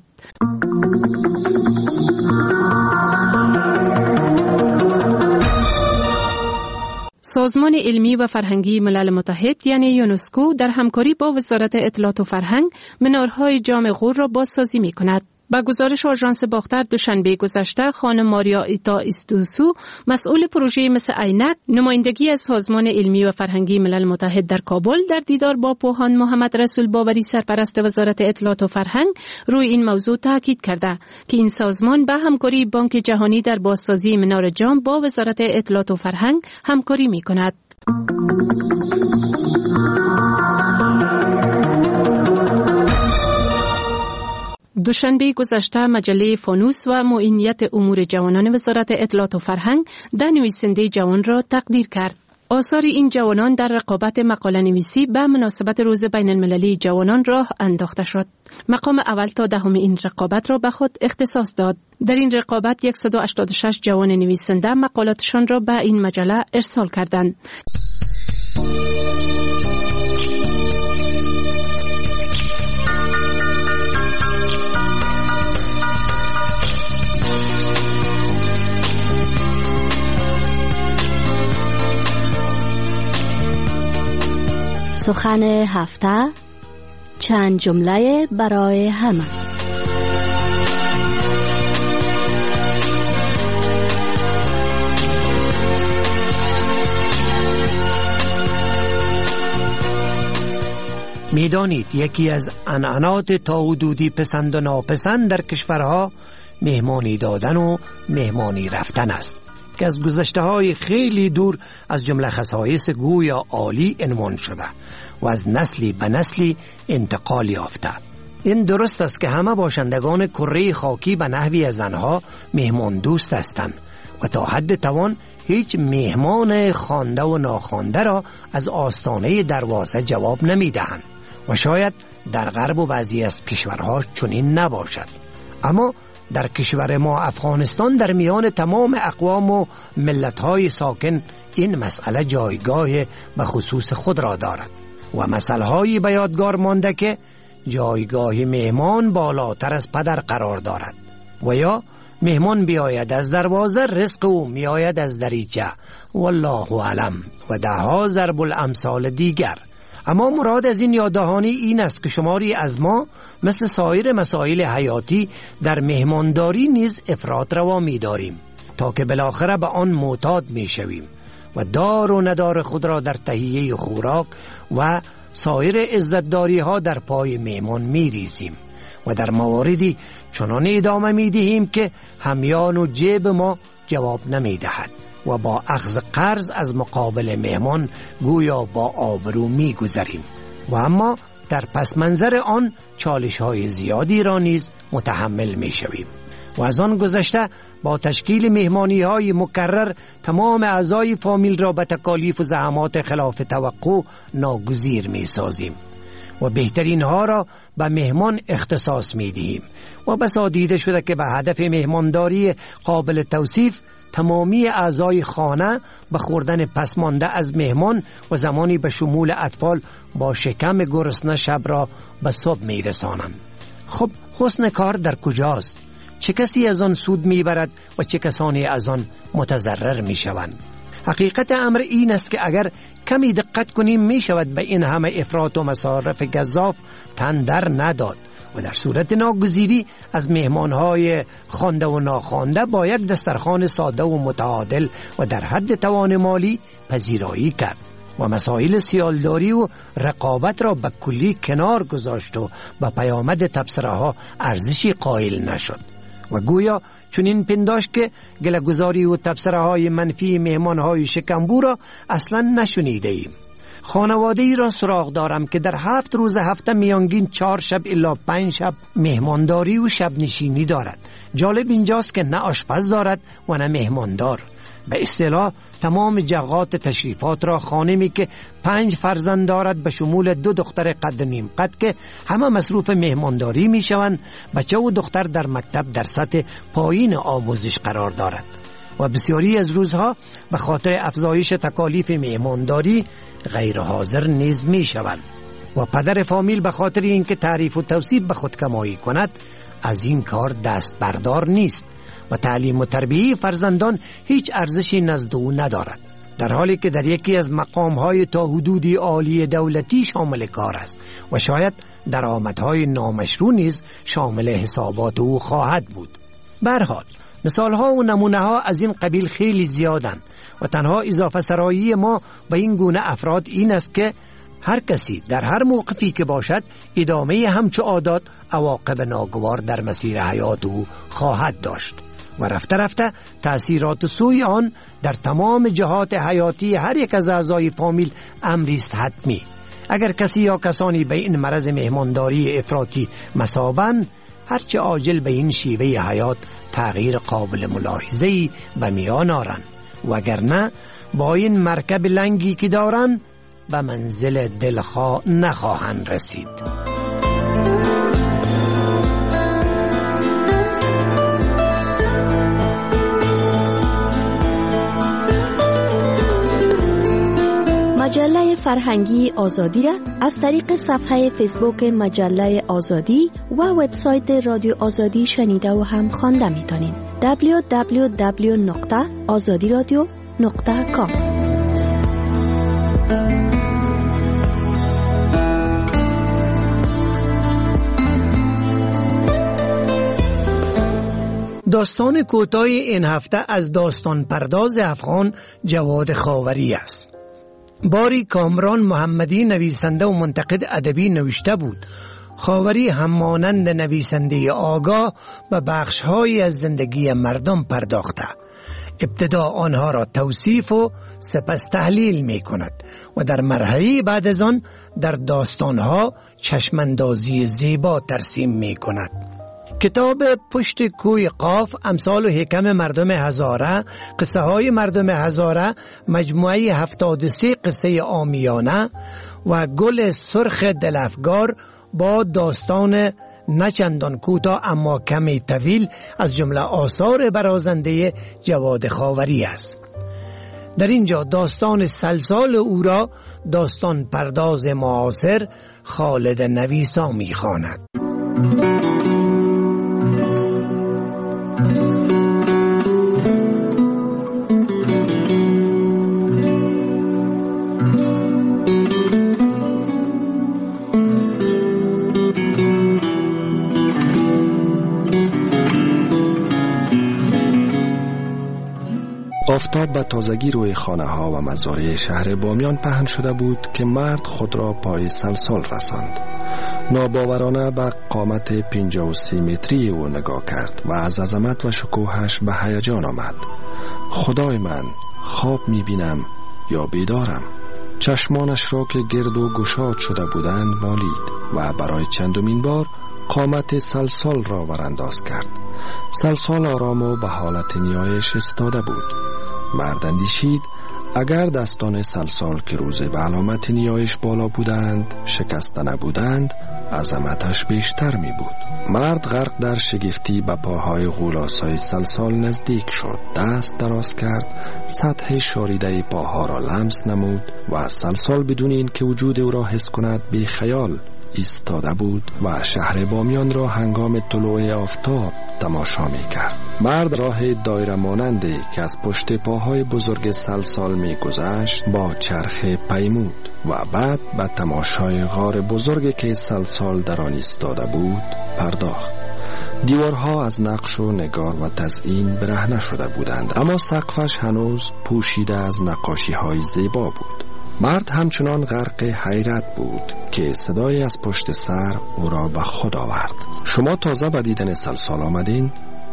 سازمان علمی و فرهنگی ملل متحد یعنی یونسکو در همکاری با وزارت اطلاعات و فرهنگ منارهای جام غور را بازسازی می‌کند. با گزارش آژانس باختر دوشنبه گذشته، خانم ماریا ایتا استوسو، مسئول پروژه مثل عینک، نمایندگی از سازمان علمی و فرهنگی ملل متحد در کابل، در دیدار با پوهان محمد رسول باوری سرپرست وزارت اطلاعات و فرهنگ روی این موضوع تاکید کرده که این سازمان به همکاری بانک جهانی در بازسازی منار جام با وزارت اطلاعات و فرهنگ همکاری می‌کند. دوشنبه گذشته مجله فانوس و معینیت امور جوانان وزارت اطلاعات و فرهنگ ده نویسنده جوان را تقدیر کرد. آثار این جوانان در رقابت مقاله نویسی به مناسبت روز بین المللی جوانان راه انداخته شد. مقام اول تا دهم این رقابت را به خود اختصاص داد. در این رقابت صد و هشتاد و شش جوان نویسنده مقالاتشان را به این مجله ارسال کردند. سخن هفته، چند جمله برای همه. میدانید یکی از عنعنات تا حدودی پسند و ناپسند در کشورها مهمانی دادن و مهمانی رفتن است که از گذشته های خیلی دور از جمله خصایص گویا عالی عنوان شده و از نسلی به نسلی انتقال یافته. این درست است که همه باشندگان کره خاکی به نحوی از آنها مهمان دوست هستند و تا حد توان هیچ مهمان خوانده و ناخوانده را از آستانه دروازه جواب نمی دهند و شاید در غرب و بعضی از کشورها چنین نباشد، اما در کشور ما افغانستان در میان تمام اقوام و ملت‌های ساکن این مسئله جایگاه به خصوص خود را دارد و مسئله‌هایی به یادگار مانده که جایگاه مهمان بالاتر از پدر قرار دارد و یا مهمان بیاید از دروازه رزق او میآید از دریچه والله اعلم و ده‌ها ضرب الامثال دیگر. اما مراد از این یاددهانی این است که شماری از ما مثل سایر مسائل حیاتی در مهمانداری نیز افراط روا می داریم تا که بالاخره به آن معتاد می شویم و دار و ندار خود را در تهیه خوراک و سایر عزتداری ها در پای مهمان می ریزیم و در مواردی چنان ادامه می دهیم که همیان و جیب ما جواب نمی دهد و با اخذ قرض از مقابل مهمان گویا با آبرو می گذریم و اما در پس منظر آن چالش های زیادی را نیز متحمل می شویم و از آن گذشته با تشکیل مهمانی های مکرر تمام اعضای فامیل را به تکالیف و زحمات خلاف توقع ناگزیر می سازیم و بهترین ها را به مهمان اختصاص می دهیم و بسا دیده شده که به هدف مهمانداری قابل توصیف تمامی اعضای خانه به خوردن پسمانده از مهمان و زمانی به شمول اطفال با شکم گرسنه شب را به صبح می رسانند. خب حسن کار در کجاست؟ چه کسی از آن سود می برد و چه کسانی از آن متضرر می شوند؟ حقیقت امر این است که اگر کمی دقت کنیم می شود به این همه افراط و مصارف گزاف تن در نداد و در صورت ناگزیری از مهمانهای خوانده و ناخوانده با یک دسترخوان ساده و متعادل و در حد توان مالی پذیرایی کرد و مسائل سیالداری و رقابت را به کلی کنار گذاشت و به پیامد تبصره ها ارزشی قائل نشد و گویا چنین پنداشت که گله‌گزاری و تبصره های منفی مهمان های شکمبو را اصلا نشنیده ایم. خانواده ای را سراغ دارم که در هفت روز هفته میانگین چهار شب الا پنج شب مهمانداری و شب نشینی دارد. جالب اینجاست که نه آشپز دارد و نه مهماندار. به اصطلاح تمام جهات تشریفات را خانمی که پنج فرزند دارد به شمول دو دختر قد نیم قد که همه مصروف مهمانداری می شوند، بچه و دختر در مکتب در سطح پایین آموزش قرار دارد و بسیاری از روزها به خاطر افزایش تکالیف مهمانداری غیر حاضر نیز می شوند و پدر فامیل به خاطر اینکه تعریف و توصیف به خود کمایی کند از این کار دست بردار نیست و تعلیم و تربیه فرزندان هیچ ارزشی نزد او ندارد، در حالی که در یکی از مقامهای تا حدودی عالی دولتی شامل کار است و شاید درآمدهای نامشروع نیز شامل حسابات او خواهد بود. به هر حال مثالها و نمونه‌ها از این قبیل خیلی زیادند و تنها اضافه سرایی ما به این گونه افراد این است که هر کسی در هر موقفی که باشد ادامه همچو عادات عواقب ناگوار در مسیر حیات او خواهد داشت و رفته رفته تأثیرات سوی آن در تمام جهات حیاتی هر یک از اعضای فامیل امری است حتمی. اگر کسی یا کسانی به این مرض مهمانداری افراطی مصابند، هرچه عاجل به این شیوه حیات تغییر قابل ملاحظه‌ای به میان آرند، وگرنه با این مرکب لنگی که دارند به منزل دلخواه نخواهند رسید. مجله فرهنگی آزادی را از طریق صفحه فیسبوک مجله آزادی و وبسایت رادیو آزادی شنیده و هم خوانده می‌تونید. دبلیو دبلیو دبلیو نقطه آزادی رادیو نقطه کام. داستان کوتاه این هفته از داستان پرداز افغان جواد خاوری است. باری کامران محمدی نویسنده و منتقد ادبی نوشته بود: خاوری همانند نویسنده آگاه به بخش‌هایی از زندگی مردم پرداخته. ابتدا آنها را توصیف و سپس تحلیل می کند و در مرحله بعد از آن در داستانها چشماندازی زیبا ترسیم می کند. کتاب پشت کوی قاف، امثال و حکم مردم هزاره، قصه های مردم هزاره، مجموعه هفتاد و سه قصه عامیانه و گل سرخ دلافگار با داستان نچندان کوتاه اما کمی طویل از جمله آثار برازنده جواد خاوری است. در اینجا داستان سلسال او را داستان پرداز معاصر خالد نویسا می خواند. آفتاب به تازگی روی خانه ها و مزارع شهر بامیان پهن شده بود که مرد خود را پای سلسال رساند. ناباورانه به قامت پنجاه و سه متری او نگاه کرد و از عظمت و شکوهش به هیجان آمد. خدای من، خواب می بینم یا بیدارم؟ چشمانش را که گرد و گشاد شده بودند مالید و برای چندمین بار قامت سلسال را ورانداز کرد. سلسال آرام و به حالت نیایش استاده بود. مرد اندیشید اگر دستان سلسال که روز به علامت نیایش بالا بودند شکسته نبودند، عظمتش بیشتر می بود. مرد غرق در شگفتی به پاهای غولاسای سلسال نزدیک شد، دست دراز کرد، سطح شاریده پاها را لمس نمود و سلسال بدون این که وجود او را حس کند بی خیال ایستاده بود و شهر بامیان را هنگام طلوع آفتاب تماشا می کرد. مرد راه دایره مانندی که از پشت پاهای بزرگ سلسال می گذشت با چرخ پیمود و بعد به تماشای غار بزرگی که سلسال در آن ایستاده بود پرداخت. دیوارها از نقش و نگار و تزئین برهنه شده بودند، اما سقفش هنوز پوشیده از نقاشی های زیبا بود. مرد همچنان غرق حیرت بود که صدای از پشت سر او را به خود آورد. شما تازه به دیدن سلسال آمدین؟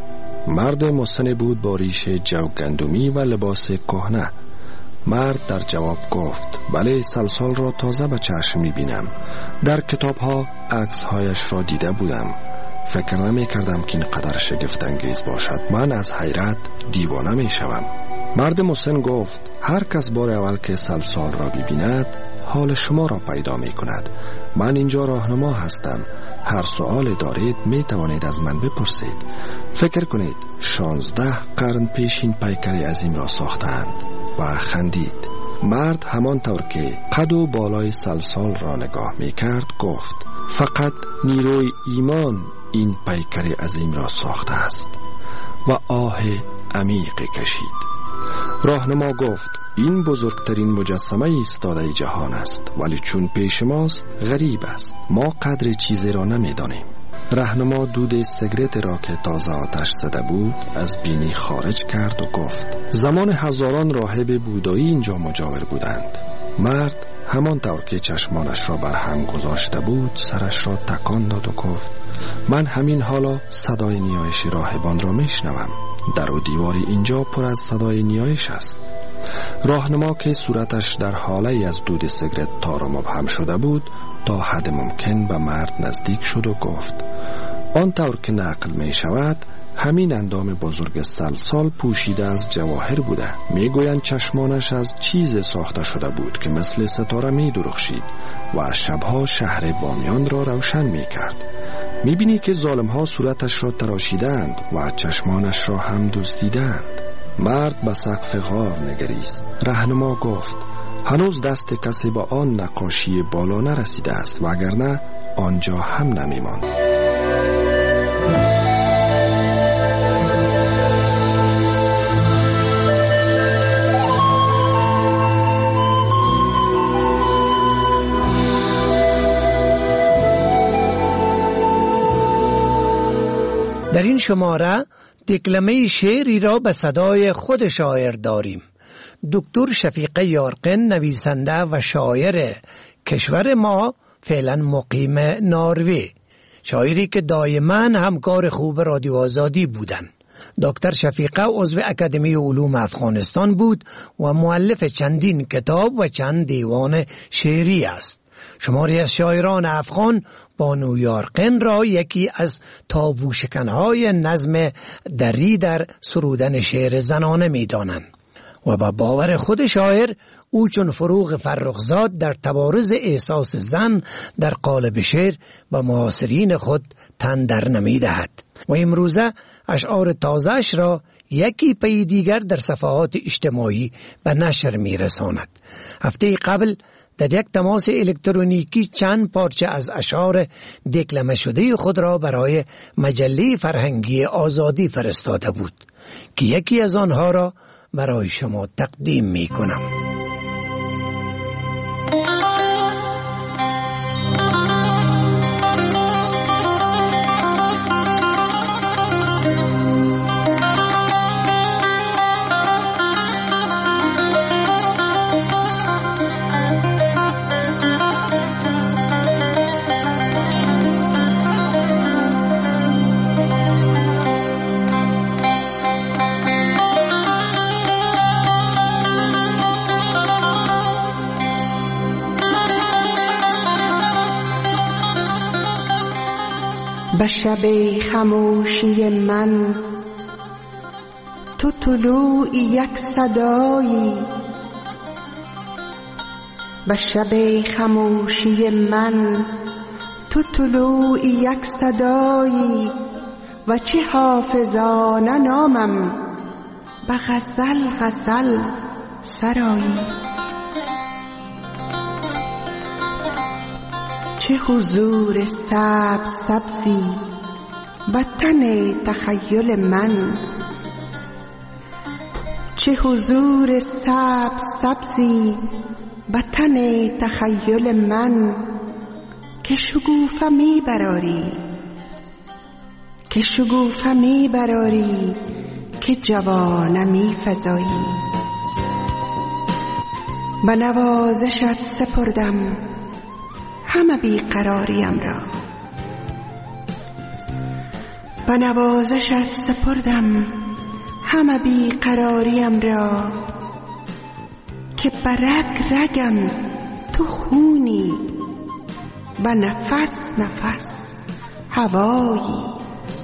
مرد مسن بود با ریش جو گندمی و لباس کهنه. مرد در جواب گفت: بله، سلسال را تازه به چشم می بینم. در کتاب ها عکس هایش را دیده بودم. فکر نمی کردم که اینقدر شگفت انگیز باشد. من از حیرت دیوانه می شوم. مرد مسن گفت: هر کس بار اول که سلسال را ببیند حال شما را پیدا می کند. من اینجا راهنما هستم. هر سوال دارید می توانید از من بپرسید. فکر کنید شانزده قرن پیش این پیکر عظیم را ساختند. و خندید. مرد همان طور که قد و بالای سلسال را نگاه می کرد گفت: فقط نیروی ایمان این پیکر عظیم را ساخته است. و آه عمیق کشید. راهنما گفت: این بزرگترین مجسمه ایستاده جهان است، ولی چون پیش ماست غریب است. ما قدر چیزی را نمی دانیم. راهنما دود سیگرت را که تازه آتش زده بود از بینی خارج کرد و گفت: زمان هزاران راهب بودایی اینجا مجاور بودند. مرد همان طور که چشمانش را بر هم گذاشته بود سرش را تکان داد و گفت: من همین حالا صدای نیایش راهبان را میشنوم. در و دیوار اینجا پر از صدای نیایش است. راهنما که صورتش در حاله از دود سیگرت تار و مبهم شده بود تا حد ممکن به مرد نزدیک شد و گفت: آنطور که نقل می شود همین اندام بزرگ سلسال پوشیده از جواهر بوده. می گویند چشمانش از چیز ساخته شده بود که مثل ستاره می درخشید و شبها شهر بامیان را روشن می کرد. می بینی که ظالم ها صورتش را تراشیدند و چشمانش را هم دزدیدند. مرد به سقف غار نگریست. راهنما گفت: هنوز دست کسی با آن نقاشی بالا نرسیده است، وگرنه آنجا هم نمی ماند. در این شماره دکلمه شعری را به صدای خود شاعر داریم. دکتر شفیقه یارقین، نویسنده و شاعر کشور ما، فعلا مقیم نروژ، شاعری که دائما همکار خوب رادیو آزادی بودند. دکتر شفیقه عضو اکادمی علوم افغانستان بود و مؤلف چندین کتاب و چند دیوان شعری است. شماری از شاعران افغان بانو یارقین را یکی از تابوشکنهای نظم دری در سرودن شعر زنانه می دانند و با باور خود شاعر او چون فروغ فرخزاد در تبارز احساس زن در قالب شعر و معاصرین خود تن در نمی دهد و امروزه اشعار تازه‌اش را یکی پی دیگر در صفحات اجتماعی به نشر می رساند. هفته قبل در یک تماس الکترونیکی چند پارچه از اشعار دکلمه شده خود را برای مجله فرهنگی آزادی فرستاده بود که یکی از آنها را برای شما تقدیم می کنم. به شب خموشی من تو طلوع یک صدایی، به شب خموشی من تو طلوع یک صدایی و چه حافظانه نامم به غزل غزل سرایی. چه حضور سبز سبزی به تن تخیل من، چه حضور سبز سبزی به تن تخیل من که شگوفه می براری، که شگوفه می براری که جوانه می فزایی. به نوازشت سپردم همه بیقراریم را، به نوازشت سپردم همه بیقراریم را که برگ رگم تو خونی، به نفس نفس هوایی.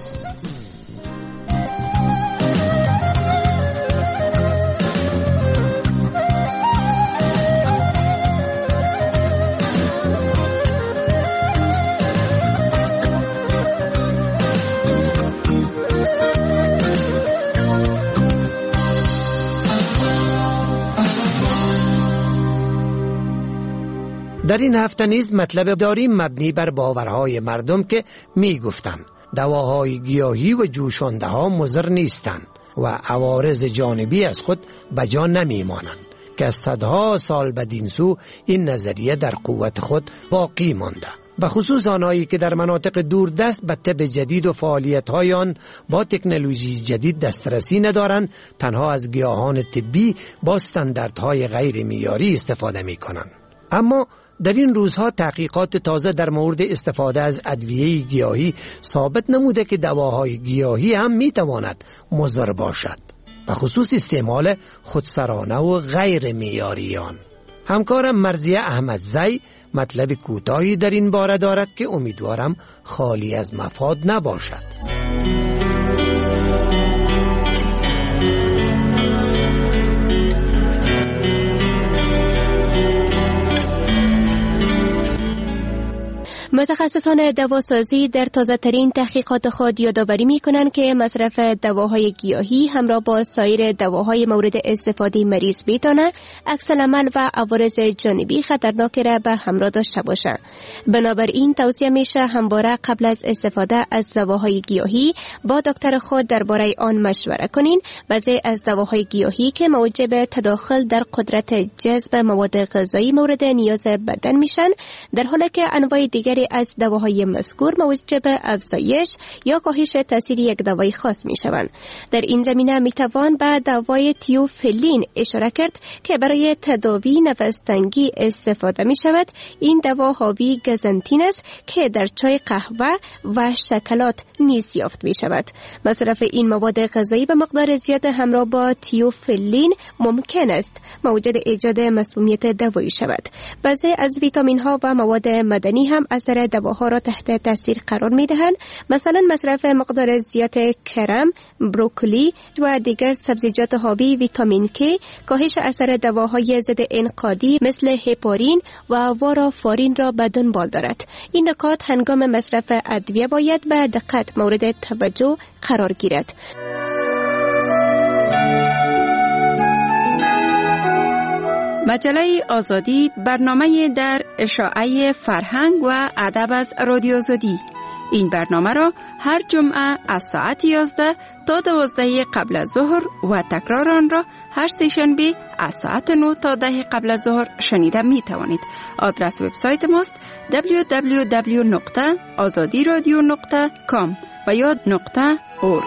در این هفته نیز مطلب داریم مبنی بر باورهای مردم که می گفتند دواهای گیاهی و جوشانده ها مضر نیستند و عوارض جانبی از خود بجا نمی مانند که از صدها سال بدین سو این نظریه در قوت خود باقی مانده. به خصوص آنهایی که در مناطق دوردست به طب جدید و فعالیت‌های آن با تکنولوژی جدید دسترسی ندارند، تنها از گیاهان طبی با استانداردهای غیر معیاری استفاده می‌کنند. اما در این روزها تحقیقات تازه در مورد استفاده از ادویه گیاهی ثابت نموده که دواهای گیاهی هم میتواند مضر باشد، به خصوص استعمال خودسرانه و غیر معیاریان. همکارم مرضیه احمدزی مطلب کوتاهی در این باره دارد که امیدوارم خالی از مفاد نباشد. متخصصان دواسازی در تازه ترین تحقیقات خود یادآوری می کنند که مصرف دواهای گیاهی همراه با سایر دواهای مورد استفاده مریض میتونه عکس العمل و عوارض جانبی خطرناک را به همراه داشته باشه. بنابراین توصیه میشه همواره قبل از استفاده از دواهای گیاهی با دکتر خود درباره آن مشوره کنین. بعضی از دواهای گیاهی که موجب تداخل در قدرت جذب مواد غذایی مورد نیاز بدن میشن، در حالی که انواع دیگر از دواهای مذکور موجب افزایش یا کاهش تاثیر یک دوای خاص می شوند. در این زمینه می توان به دوای تیوفیلین اشاره کرد که برای تداوی نفس‌تنگی استفاده می شود. این دوا حاوی گزنتین است که در چای، قهوه و شکلات نیز یافت می شود. مصرف این مواد غذایی به مقدار زیاد همراه با تیوفیلین ممکن است موجب ایجاد مسمومیت دوایی شود. بعضی از ویتامین ها و مواد معدنی هم اثر دواها را تحت تاثیر قرار می دهند. مثلا مصرف مقدار زیاد کرم، بروکلی و دیگر سبزیجات حاوی ویتامین K کاهش اثر دواهای ضد انقادی مثل هپارین و وارافارین را به دنبال دارد. این نکات هنگام مصرف ادویه باید به دقت مورد توجه قرار گیرد. مجله آزادی برنامه در اشاعه فرهنگ و ادب از رادیو آزادی. این برنامه را هر جمعه از ساعت یازده تا دوازده قبل از ظهر و تکرار آن را هر سه‌شنبه از ساعت نه تا ده قبل از ظهر شنیده می توانید. آدرس وبسایت ماست دبلیو دبلیو دبلیو نقطه آزادی رادیو نقطه کام و یا نقطه اور.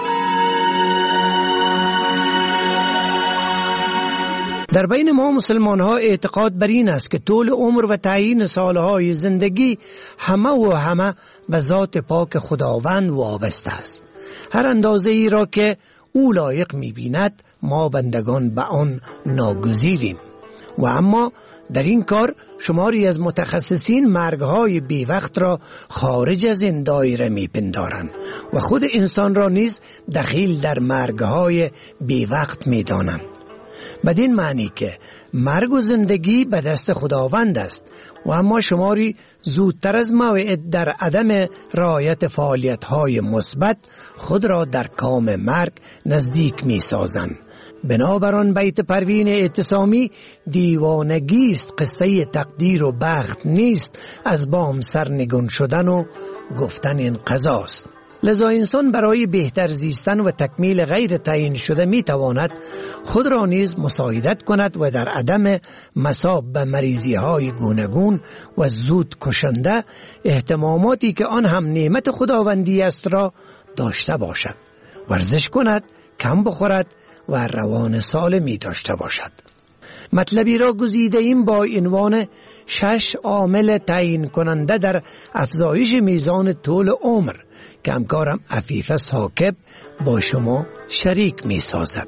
در بین ما مسلمان ها اعتقاد بر این است که طول عمر و تعیین سالهای زندگی همه و همه به ذات پاک خداوند وابسته است. هر اندازه ای را که او لایق می بیند ما بندگان به آن ناگزیریم. و اما در این کار شماری از متخصصین مرگهای بی وقت را خارج از این دایره می پندارند و خود انسان را نیز دخیل در مرگهای بی وقت می دانند. بدین معنی که مرگ و زندگی به دست خداوند است و اما شماری زودتر از موعد در عدم رعایت فعالیت‌های مثبت خود را در کام مرگ نزدیک می‌سازند. بنابراین بیت پروین اعتصامی دیوانگی است، قصه تقدیر و بخت نیست، از بام سرنگون شدن و گفتن این قضاست. لذا انسان برای بهتر زیستن و تکمیل غیر تعیین شده می تواند خود را نیز مساعدت کند و در عدم مصاب به مریضی های گوناگون و زود کشنده اهتماماتی که آن هم نعمت خداوندی است را داشته باشد. ورزش کند، کم بخورد و روان سالمی داشته باشد. مطلبی را گزیده ایم با عنوان شش عامل تعیین کننده در افزایش میزان طول عمر که همکارم عفیفه ثاقب با شما شریک می سازد.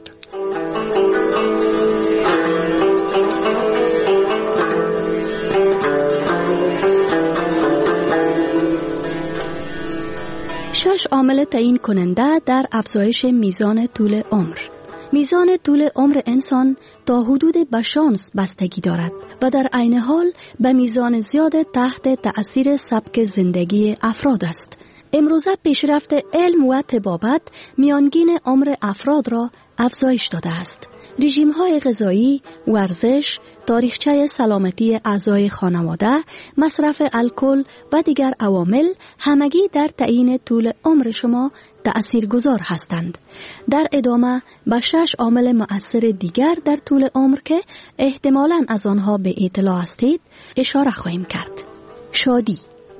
شش عامل تعیین کننده در افزایش میزان طول عمر. میزان طول عمر انسان تا حدود به شانس بستگی دارد و در عین حال به میزان زیاد تحت تأثیر سبک زندگی افراد است. امروزه پیشرفت علم و طبابت میانگین عمر افراد را افزایش داده است. رژیم‌های غذایی، ورزش، تاریخچه سلامتی اعضای خانواده، مصرف الکل و دیگر عوامل همگی در تعیین طول عمر شما تأثیرگذار هستند. در ادامه به شش عامل مؤثر دیگر در طول عمر که احتمالاً از آنها به اطلاع هستید اشاره خواهیم کرد. شادی.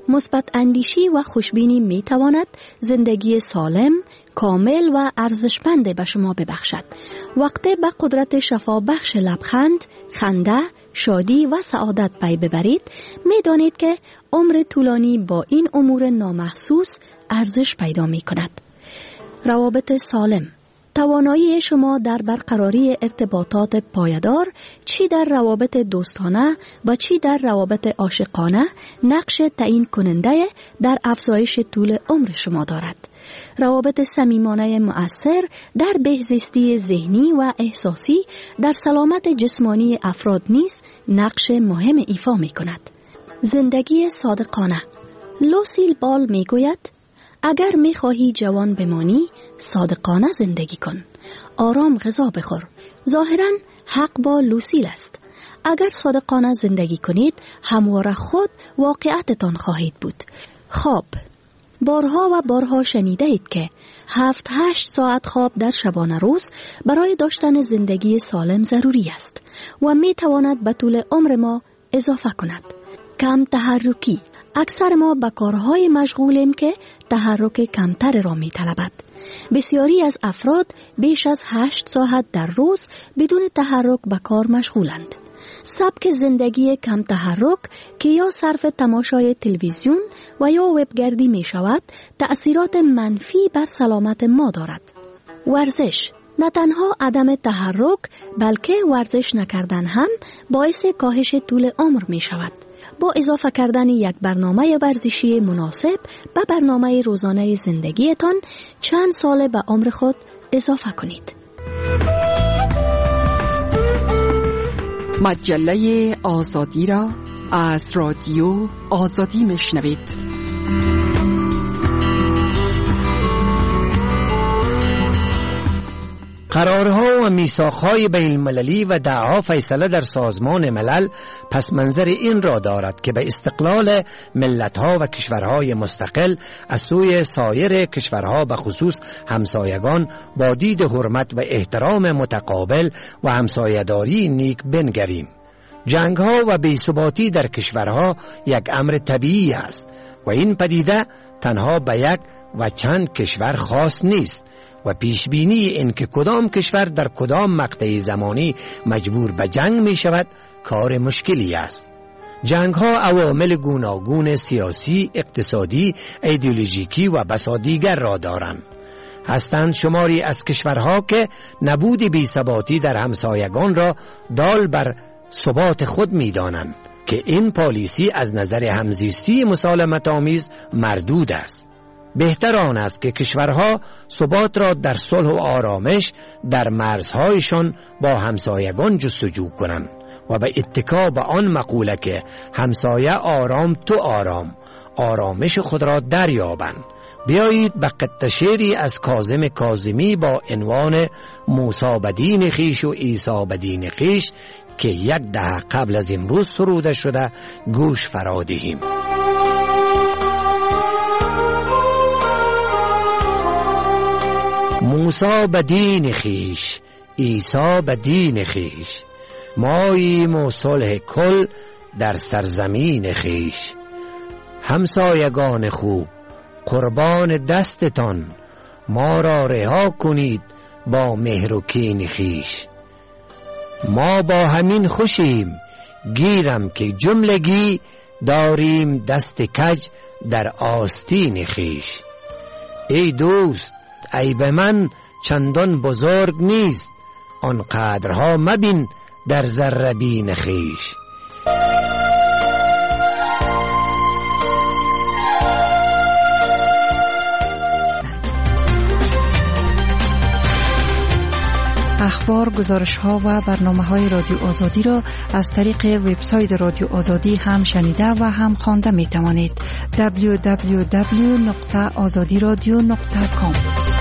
مثبت اندیشی و خوشبینی می تواند زندگی سالم، کامل و ارزشمند به شما ببخشد. وقتی به قدرت شفا بخش لبخند، خنده، شادی و سعادت پی ببرید، می دانید که عمر طولانی با این امور نامحسوس ارزش پیدا می کند. روابط سالم. توانایی شما در برقراری ارتباطات پایدار، چی در روابط دوستانه و چی در روابط عاشقانه، نقش تعیین کننده در افزایش طول عمر شما دارد. روابط صمیمانه مؤثر در بهزیستی ذهنی و احساسی در سلامت جسمانی افراد نیز نقش مهم ایفا می کند. زندگی صادقانه. لوسیل بال می گوید اگر می خواهی جوان بمانی، صادقانه زندگی کن. آرام غذا بخور. ظاهراً حق با لوسیل است. اگر صادقانه زندگی کنید، همواره خود واقعیتتان خواهید بود. خواب. بارها و بارها شنیده اید که هفت هشت ساعت خواب در شبانه روز برای داشتن زندگی سالم ضروری است و می تواند به طول عمر ما اضافه کند. کم تحرکی. اکثر ما به کارهای مشغولیم که تحرک کمتر را می طلبد. بسیاری از افراد بیش از هشت ساعت در روز بدون تحرک به کار مشغولند. سبک زندگی کم تحرک که یا صرف تماشای تلویزیون و یا وبگردی می شود، تأثیرات منفی بر سلامت ما دارد. ورزش. نه تنها عدم تحرک بلکه ورزش نکردن هم باعث کاهش طول عمر می شود. با اضافه کردن یک برنامه ورزشی مناسب به برنامه روزانه زندگیتان چند سال به عمر خود اضافه کنید. مجله آزادی را از رادیو آزادی میشنوید. قرارها و میثاقهای بین المللی و دعاها فیصله در سازمان ملل پس منظر این را دارد که به استقلال ملتها و کشورهای مستقل از سوی سایر کشورها به خصوص همسایگان با دید حرمت و احترام متقابل و همسایه‌داری نیک بنگریم. جنگها و بی‌ثباتی در کشورها یک امر طبیعی است و این پدیده تنها به یک و چند کشور خاص نیست و پیشبینی این که کدام کشور در کدام مقطع زمانی مجبور به جنگ می شود کار مشکلی است. جنگ ها عوامل گوناگون سیاسی، اقتصادی، ایدئولوژیکی و بسا دیگر را دارند. هستند شماری از کشورها که نبود بی‌ثباتی در همسایگان را دال بر ثبات خود می دانند که این پالیسی از نظر همزیستی مسالمت آمیز مردود است. بهتر آن است که کشورها ثبات را در صلح و آرامش در مرزهایشان با همسایگان جستجو کنند و به اتکا به آن مقوله که همسایه آرام تو آرام، آرامش خود را دریابند. بیایید به قطعه شعری از کاظم کاظمی با عنوان موسی بدین خویش و عیسی بدین خویش که یک دهه قبل از امروز سروده شده گوش فرا دهیم. موسی بدین خویش، عیسی بدین خویش، ماییم و صلح کل در سرزمین خویش. همسایگان خوب قربان دستتان، ما را رها کنید با مهر و کین خویش. ما با همین خوشیم، گیرم که جملگی داریم دست کج در آستین خویش. ای دوست، عیب من چندان بزرگ نیست، آنقدرها مبین در ذره بین خویش. اخبار، گزارش‌ها و برنامه‌های رادیو آزادی را از طریق وبسایت رادیو آزادی هم شنیده و هم خوانده می‌توانید. دبلیو دبلیو دبلیو دات آزادی رادیو دات کام